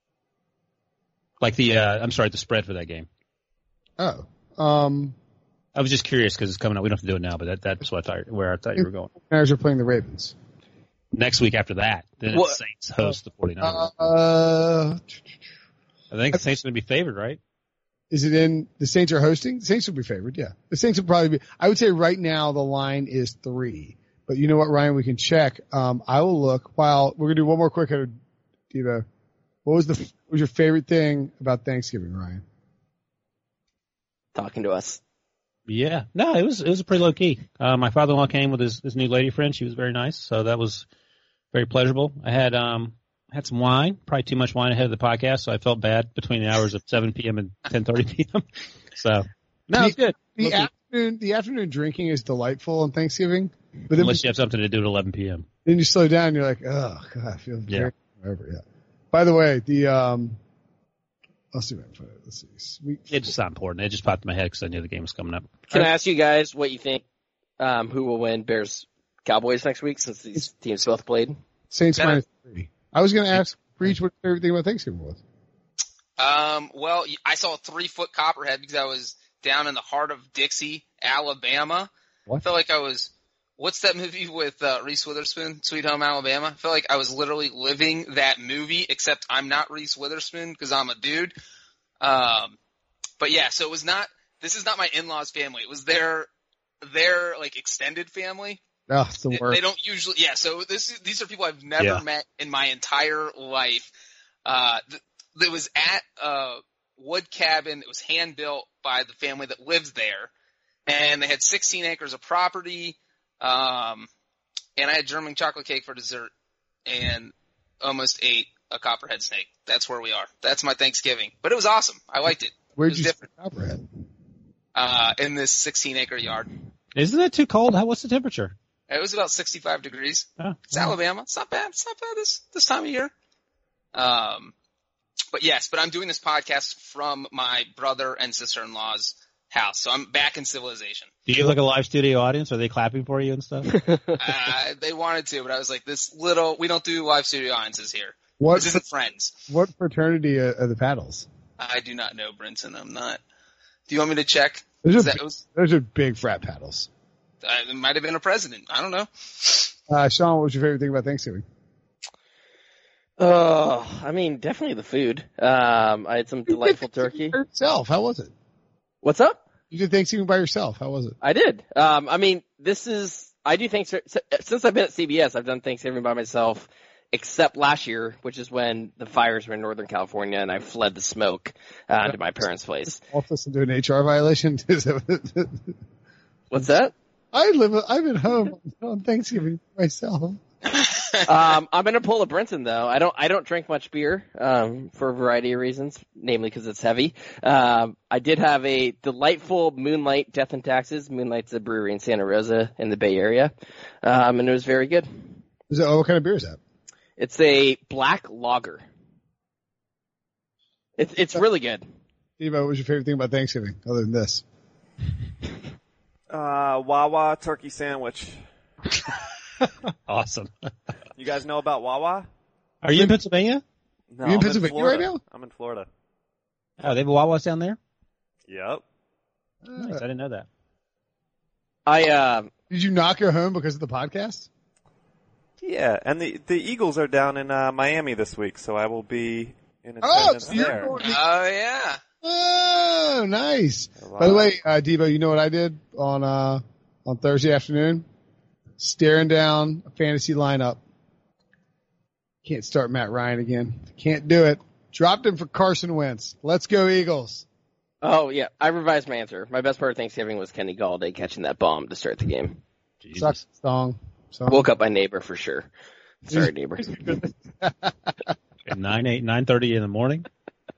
Like the, uh, I'm sorry, the spread for that game. oh, um, I was just curious because it's coming up. We don't have to do it now, but that, that's what I thought, where I thought you were going. Niners are playing the Ravens. Next week after that, then it's What? Saints host the 49ers. Uh, I think the Saints are going to be favored, right? is it in the Saints are hosting? The Saints will be favored. Yeah. The Saints will probably be, I would say right now the line is three, but you know what, Ryan, we can check. Um, I will look while we're going to do one more quick hitter. Devo, what was the, what was your favorite thing about Thanksgiving, Ryan? Talking to us. Yeah. No, it was it was pretty low key. Uh, my father-in-law came with his, his new lady friend. She was very nice, so that was very pleasurable. I had um had some wine, probably too much wine ahead of the podcast, so I felt bad between the hours of seven p.m. and ten thirty p.m. So no, it's good. The Low-key. afternoon, the afternoon drinking is delightful on Thanksgiving, but then, Unless you have something to do at eleven p.m. then you slow down and you're like, oh God, I feel Yeah. very over. Yeah. By the way, the, um, let's see if I can find it. Let's see. Sweet. It's just not important. It just popped in my head because I knew the game was coming up. Can I ask you guys what you think, um, who will win Bears Cowboys next week since these teams both played? Saints Better. minus three. I was going to ask Breach what your favorite thing about Thanksgiving was. Um, well, I saw a three-foot copperhead because I was down in the heart of Dixie, Alabama. What? I felt like I was – what's that movie with uh, Reese Witherspoon, Sweet Home Alabama? I felt like I was literally living that movie, except I'm not Reese Witherspoon because I'm a dude. Um, but, yeah, so it was not – this is not my in-laws' family. It was their, their like, extended family. Oh, it's the They, worst. they don't usually – yeah, so this is, these are people I've never Yeah. met in my entire life. Uh, th- it was at a wood cabin that was hand-built by the family that lives there, and they had sixteen acres of property, um, and I had German chocolate cake for dessert and almost ate a copperhead snake. That's where we are. That's my Thanksgiving. But it was awesome. I liked it. Where'd it was you different. see Copperhead? Uh, in this sixteen-acre yard. Isn't it too cold? How, what's the temperature? It was about sixty-five degrees. Oh, It's Alabama. It's not bad. It's not bad this this time of year. Um, but yes, but I'm doing this podcast from my brother and sister-in-law's house, so I'm back in civilization. Do you have like a live studio audience? Are they clapping for you and stuff? Uh, they wanted to, but I was like, this little. We don't do live studio audiences here. What This isn't Friends. what fraternity are, are the paddles? I do not know, Brinson. I'm not. Do you want me to check? Those are, That big, was, those are big frat paddles. uh, it might have been a president. I don't know. Uh, Sean, what was your favorite thing about Thanksgiving? Oh, I mean, definitely the food. Um, I had some delightful turkey. By yourself, how was it? What's up? You did Thanksgiving by yourself. How was it? I did. Um, I mean, this is, I do things, since I've been at C B S, I've done Thanksgiving by myself, except last year, which is when the fires were in Northern California and I fled the smoke, uh, to my parents' place. Also into an H R violation? What's that? I live, I'm at home on Thanksgiving myself. um, I'm gonna pull a Brinson though. I don't, I don't drink much beer, um, for a variety of reasons, namely because it's heavy. Um, I did have a delightful Moonlight Death and Taxes. Moonlight's a brewery in Santa Rosa in the Bay Area. Um, and it was very good. Is that, what kind of beer is that? It's a black lager. It's, it's really good. Steve, what was your favorite thing about Thanksgiving other than this? Uh, Wawa turkey sandwich. Awesome. You guys know about Wawa? Are you in Pennsylvania? No, Are you in I'm Pennsylvania Florida. right now? I'm in Florida. Oh, they have Wawa's down there? Yep. Nice. I didn't know that. I, uh, Did you not go home because of the podcast? Yeah, and the the Eagles are down in uh, Miami this week, so I will be in Oh, attendance so you're there. going to- Oh, yeah. Oh, nice. Wow. By the way, uh, Debo, you know what I did on, uh, on Thursday afternoon? Staring down a fantasy lineup. Can't start Matt Ryan again. Can't do it. Dropped him for Carson Wentz. Let's go Eagles. oh yeah, I revised my answer. My best part of Thanksgiving was Kenny Galladay catching that bomb to start the game. Jesus. Sucks. Song. Song. Woke up my neighbor for sure. Sorry, neighbor. At nine, eight, nine thirty in the morning.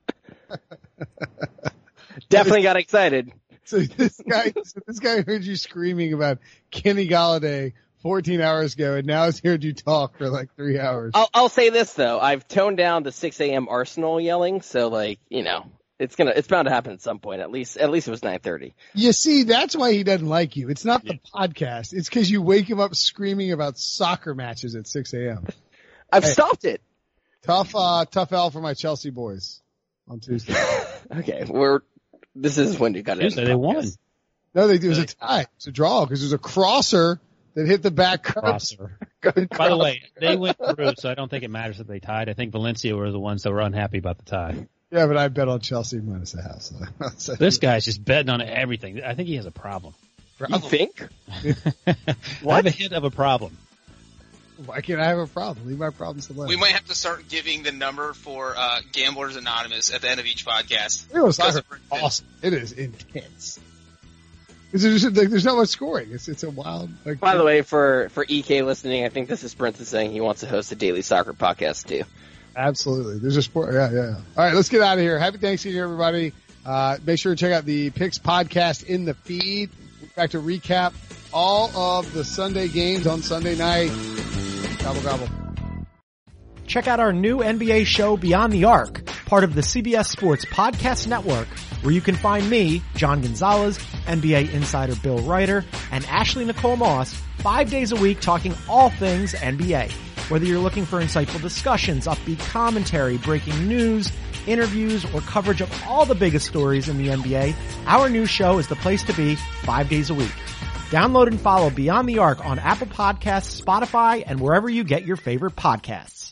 Definitely got excited. So this guy, so this guy heard you screaming about Kenny Galladay fourteen hours ago, and now has heard you talk for like three hours. I'll, I'll say this though. I've toned down the six a.m. Arsenal yelling, so like, you know, it's gonna, it's bound to happen at some point. At least, at least it was nine thirty. You see, that's why he doesn't like you. It's not the podcast. It's because you wake him up screaming about soccer matches at six a.m. I've Hey. stopped it. Tough, uh, tough L for my Chelsea boys on Tuesday. Okay, we're, this is when you got it. Tuesday, they won. No, they, it was a tie. It's a draw because there's a crosser that hit the back Crosser. By the way, they went through, so I don't think it matters that they tied. I think Valencia were the ones that were unhappy about the tie. Yeah, but I bet on Chelsea minus a half. So. This guy's just betting on everything. I think he has a problem. You think? I have a hint of a problem. Why can't I have a problem? Leave my problems alone. We might have to start giving the number for uh, Gamblers Anonymous at the end of each podcast. It was Because soccer. Awesome. It is intense. It's just, like, there's not much scoring. It's it's a wild. Like, By the way, for, for E K listening, I think this is Brinson saying he wants to host a daily soccer podcast too. Absolutely. There's a sport. Yeah, yeah. All right, let's get out of here. Happy Thanksgiving, everybody. Uh, make sure to check out the Picks podcast in the feed. Back to recap all of the Sunday games on Sunday night. Gobble, gobble. Check out our new N B A show Beyond the Arc, part of the C B S Sports Podcast Network, where you can find me, John Gonzalez, N B A insider Bill Ryder, and Ashley Nicole Moss, five days a week talking all things N B A. Whether you're looking for insightful discussions, upbeat commentary, breaking news, interviews, or coverage of all the biggest stories in the N B A, our new show is the place to be five days a week. Download and follow Beyond the Arc on Apple Podcasts, Spotify, and wherever you get your favorite podcasts.